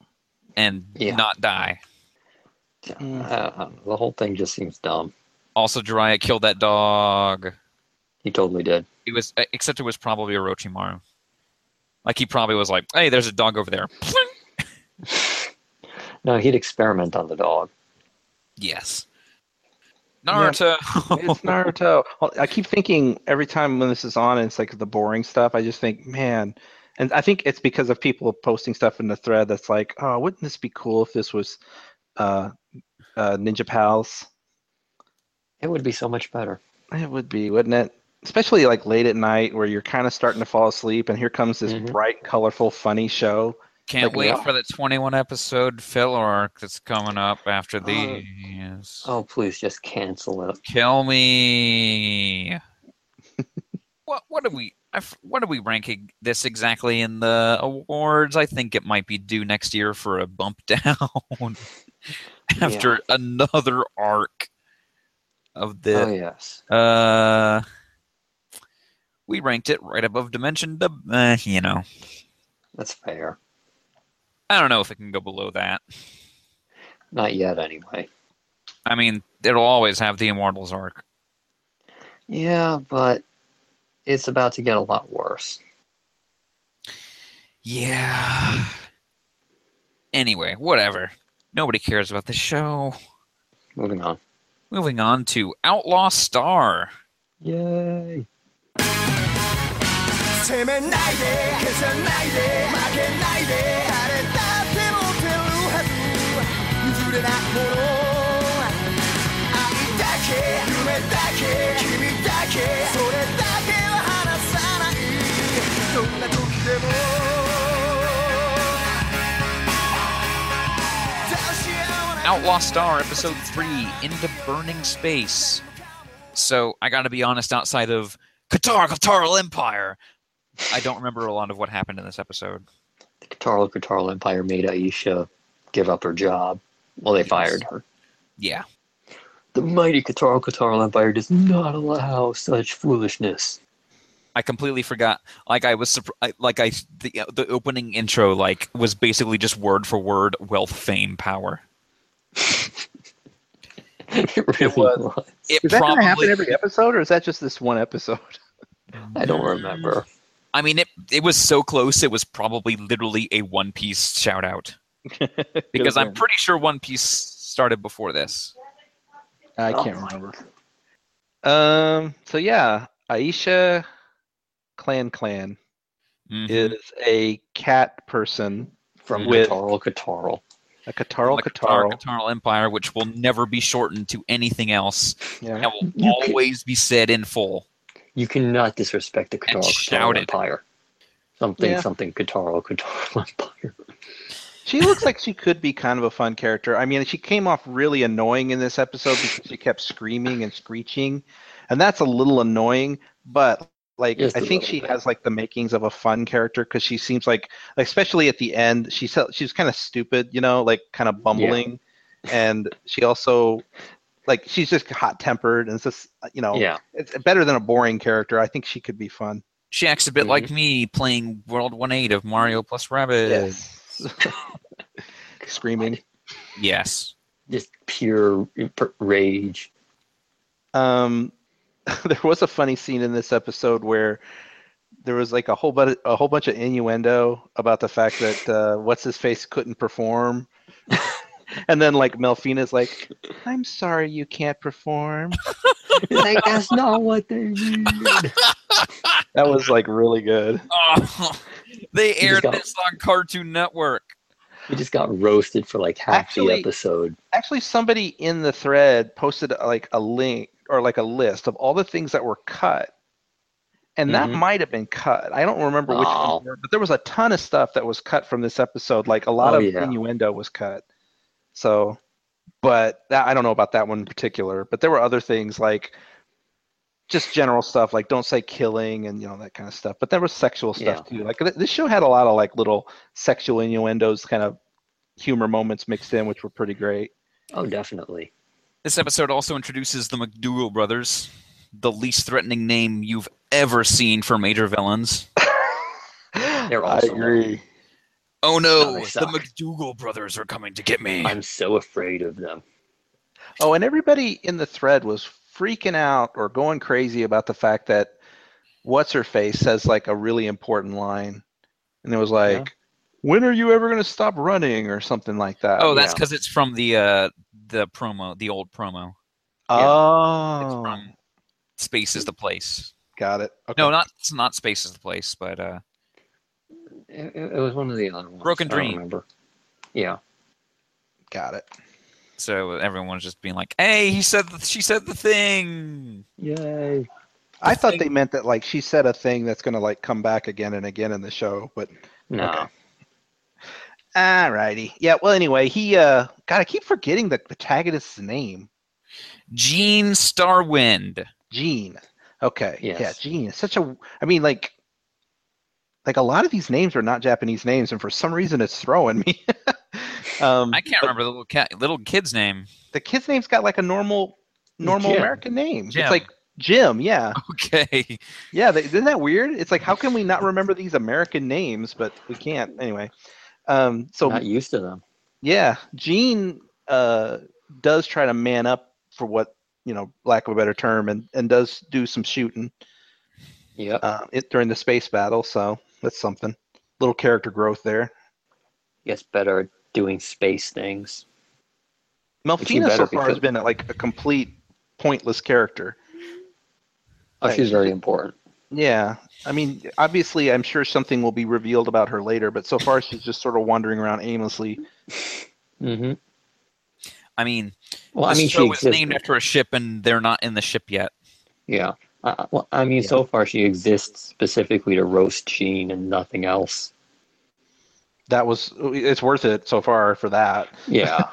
and not die. The whole thing just seems dumb. Also, Jiraiya killed that dog. He totally did. Except it was probably Orochimaru. Like, he probably was like, hey, there's a dog over there. No, he'd experiment on the dog. Yes. Naruto. Yeah, it's Naruto. I keep thinking every time when this is on and it's like the boring stuff, I just think, man. And I think it's because of people posting stuff in the thread that's like, oh, wouldn't this be cool if this was Ninja Pals? It would be so much better. It would be, wouldn't it? Especially like late at night where you're kind of starting to fall asleep and here comes this bright, colorful, funny show. Can't wait for the 21 episode filler arc that's coming up after these. Oh, please just cancel it. Kill me. What are we ranking this exactly in the awards? I think it might be due next year for a bump down after another arc of this. Oh yes. We ranked it right above Dimension. That's fair. I don't know if it can go below that. Not yet, anyway. I mean, it'll always have the Immortals arc. Yeah, but it's about to get a lot worse. Yeah. Anyway, whatever. Nobody cares about the show. Moving on. Moving on to Outlaw Star. Yay. 責めないで消さないで負けないで誰だって持てるはず譲れないもの愛だけ夢だけ君だけそれだけは離さないどんな時でも Outlaw Star Episode 3 Into Burning Space. So I gotta be honest, outside of Catarl Empire, I don't remember a lot of what happened in this episode. The Catarl Empire made Aisha give up her job. Well, they fired her. Yeah. The mighty Catarl Empire does not allow such foolishness. I completely forgot. The opening intro was basically just word for word wealth, fame, power. It really was. Is that going to happen every episode, or is that just this one episode? I don't remember. I mean, it was so close, it was probably literally a One Piece shout-out. Because I'm pretty sure One Piece started before this. I can't remember. So yeah, Aisha Clan is a cat person from Catarl. A Catarl Empire, which will never be shortened to anything else, and will always be said in full. You cannot disrespect the Catarl Empire. Something Catarl Empire. She looks like she could be kind of a fun character. I mean, she came off really annoying in this episode because she kept screaming and screeching, and that's a little annoying. But I think she has the makings of a fun character because she seems like, especially at the end, she's kind of stupid, kind of bumbling, and she also. She's just hot-tempered, and it's just, it's better than a boring character. I think she could be fun. She acts a bit like me playing World 1-8 of Mario plus Rabbids. Yes. Screaming. Yes. Just pure rage. There was a funny scene in this episode where there was a whole bunch of innuendo about the fact that what's-his-face couldn't perform. And then Melfina's like, I'm sorry you can't perform. That's not what they mean. That was really good. Oh, they aired this on Cartoon Network. We just got roasted for half the episode. Actually, somebody in the thread posted a link or a list of all the things that were cut. And that might have been cut. I don't remember which one, but there was a ton of stuff that was cut from this episode. A lot of innuendo was cut. So, but I don't know about that one in particular. But there were other things just general stuff don't say killing and that kind of stuff. But there was sexual stuff too. This show had a lot of little sexual innuendos, kind of humor moments mixed in, which were pretty great. Oh, definitely. This episode also introduces the McDougal brothers, the least threatening name you've ever seen for major villains. They're awesome. I agree. Oh no, the McDougal brothers are coming to get me. I'm so afraid of them. Oh, and everybody in the thread was freaking out or going crazy about the fact that What's-Her-Face says like a really important line. And it was like, when are you ever going to stop running or something like that? Oh, that's because it's from the promo, the old promo. Oh. It's from Space is the Place. Got it. Okay. No, not Space is the Place, but it was one of the other ones. Broken Dream. I don't remember. Yeah. Got it. So everyone's just being like, "Hey, she said the thing." Yay. I thought they meant that like she said a thing that's going to like come back again and again in the show, but no. Okay. Alrighty. Yeah, well anyway, he God, I keep forgetting the protagonist's name. Gene Starwind. Gene. Okay. Yes. Yeah, Gene. It's such a I mean like a lot of these names are not Japanese names and for some reason it's throwing me. I can't remember the little kid's name. The kid's name's got like a normal Jim. American name. Jim. It's like Jim, yeah. Okay. Yeah, isn't that weird? It's like, how can we not remember these American names, but we can't anyway. So not used to them. Yeah, Gene does try to man up for what, lack of a better term, and does do some shooting. Yep. During the space battle, so that's something. Little character growth there. Gets better at doing space things. Melfina so far has been like a complete pointless character. Oh, she's very important. Yeah. I mean, obviously, I'm sure something will be revealed about her later, but so far she's just sort of wandering around aimlessly. Mm-hmm. I mean, the show is named after a ship, and they're not in the ship yet. Yeah. So far she exists specifically to roast Gene and nothing else. It's worth it so far for that. Yeah.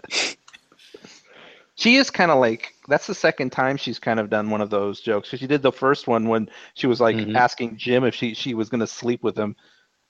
She is kind of like, that's the second time she's kind of done one of those jokes. So she did the first one when she was like asking Jim if she was going to sleep with him.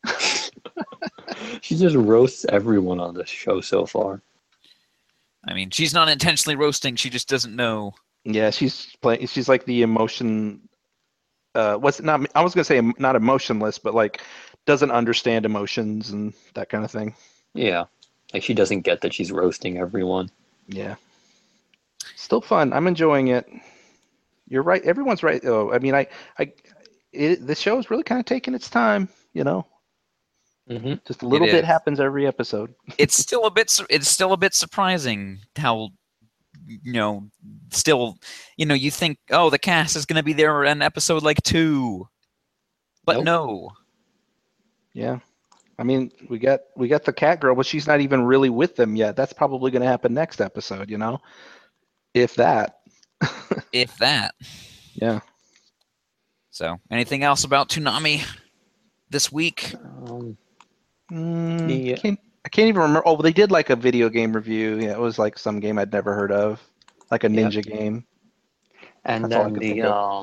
She just roasts everyone on this show so far. I mean, she's not intentionally roasting. She just doesn't know. Yeah, she's like the emotion. I was going to say not emotionless, but like doesn't understand emotions and that kind of thing. Yeah, like she doesn't get that she's roasting everyone. Yeah. Still fun. I'm enjoying it. You're right. Everyone's right. Oh, I mean, the show is really kind of taking its time. Mm-hmm. Just a little bit happens every episode. It's still a bit surprising how, you think, oh, the cast is going to be there in episode like 2, but nope. No. Yeah. I mean, we got the cat girl, but she's not even really with them yet. That's probably going to happen next episode, If that. If that. Yeah. So, anything else about Toonami this week? I can't even remember. Oh, they did like a video game review. Yeah, it was like some game I'd never heard of, like a ninja game. And then the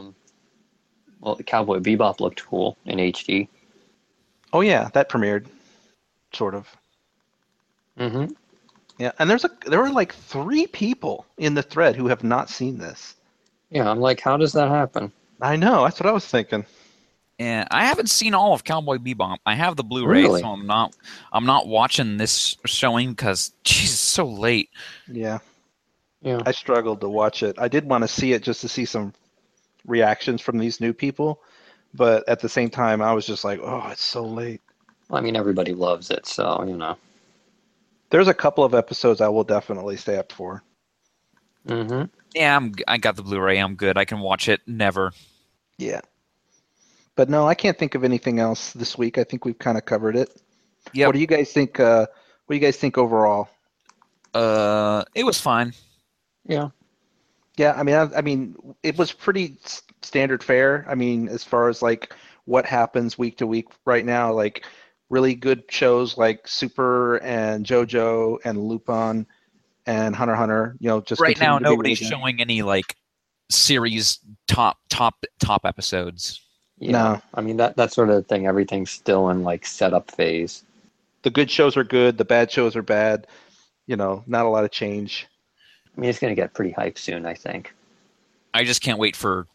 Cowboy Bebop looked cool in HD. Oh yeah, that premiered, sort of. Mm-hmm. Yeah, and there were like 3 people in the thread who have not seen this. Yeah, I'm like, how does that happen? I know, that's what I was thinking. Yeah, I haven't seen all of Cowboy Bebop. I have the Blu-ray, really? So I'm not watching this showing because it's so late. Yeah. Yeah. I struggled to watch it. I did want to see it just to see some reactions from these new people, but at the same time, I was just like, oh, it's so late. Well, I mean, everybody loves it, so There's a couple of episodes I will definitely stay up for. Mm-hmm. Yeah, I got the Blu-ray. I'm good. I can watch it. Never. Yeah. But no, I can't think of anything else this week. I think we've kind of covered it. Yeah. What do you guys think? What do you guys think overall? It was fine. Yeah. Yeah. I mean, it was pretty standard fare. I mean, as far as like what happens week to week right now, like really good shows like Super and JoJo and Lupin and Hunter x Hunter. Just right now nobody's showing any like series top episodes. Yeah. No. I mean that sort of thing. Everything's still in like setup phase. The good shows are good. The bad shows are bad. Not a lot of change. I mean, it's going to get pretty hype soon, I think. I just can't wait for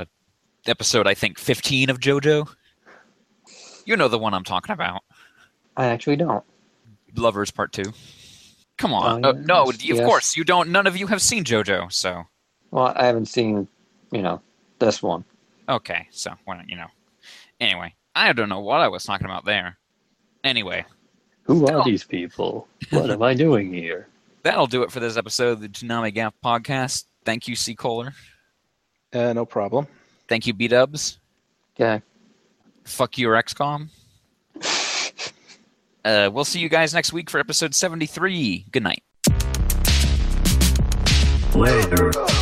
episode, I think, 15 of JoJo. You know the one I'm talking about. I actually don't. Lovers Part 2. Come on. Oh, no, yes. of course. You don't. None of you have seen JoJo, so. Well, I haven't seen, this one. Okay, so, Anyway, I don't know what I was talking about there. Anyway. Who are these people? What am I doing here? That'll do it for this episode of the Toonami Gaff podcast. Thank you, C. Kohler. No problem. Thank you, B-Dubs. Okay. Fuck you, XCOM. We'll see you guys next week for episode 73. Good night. Later.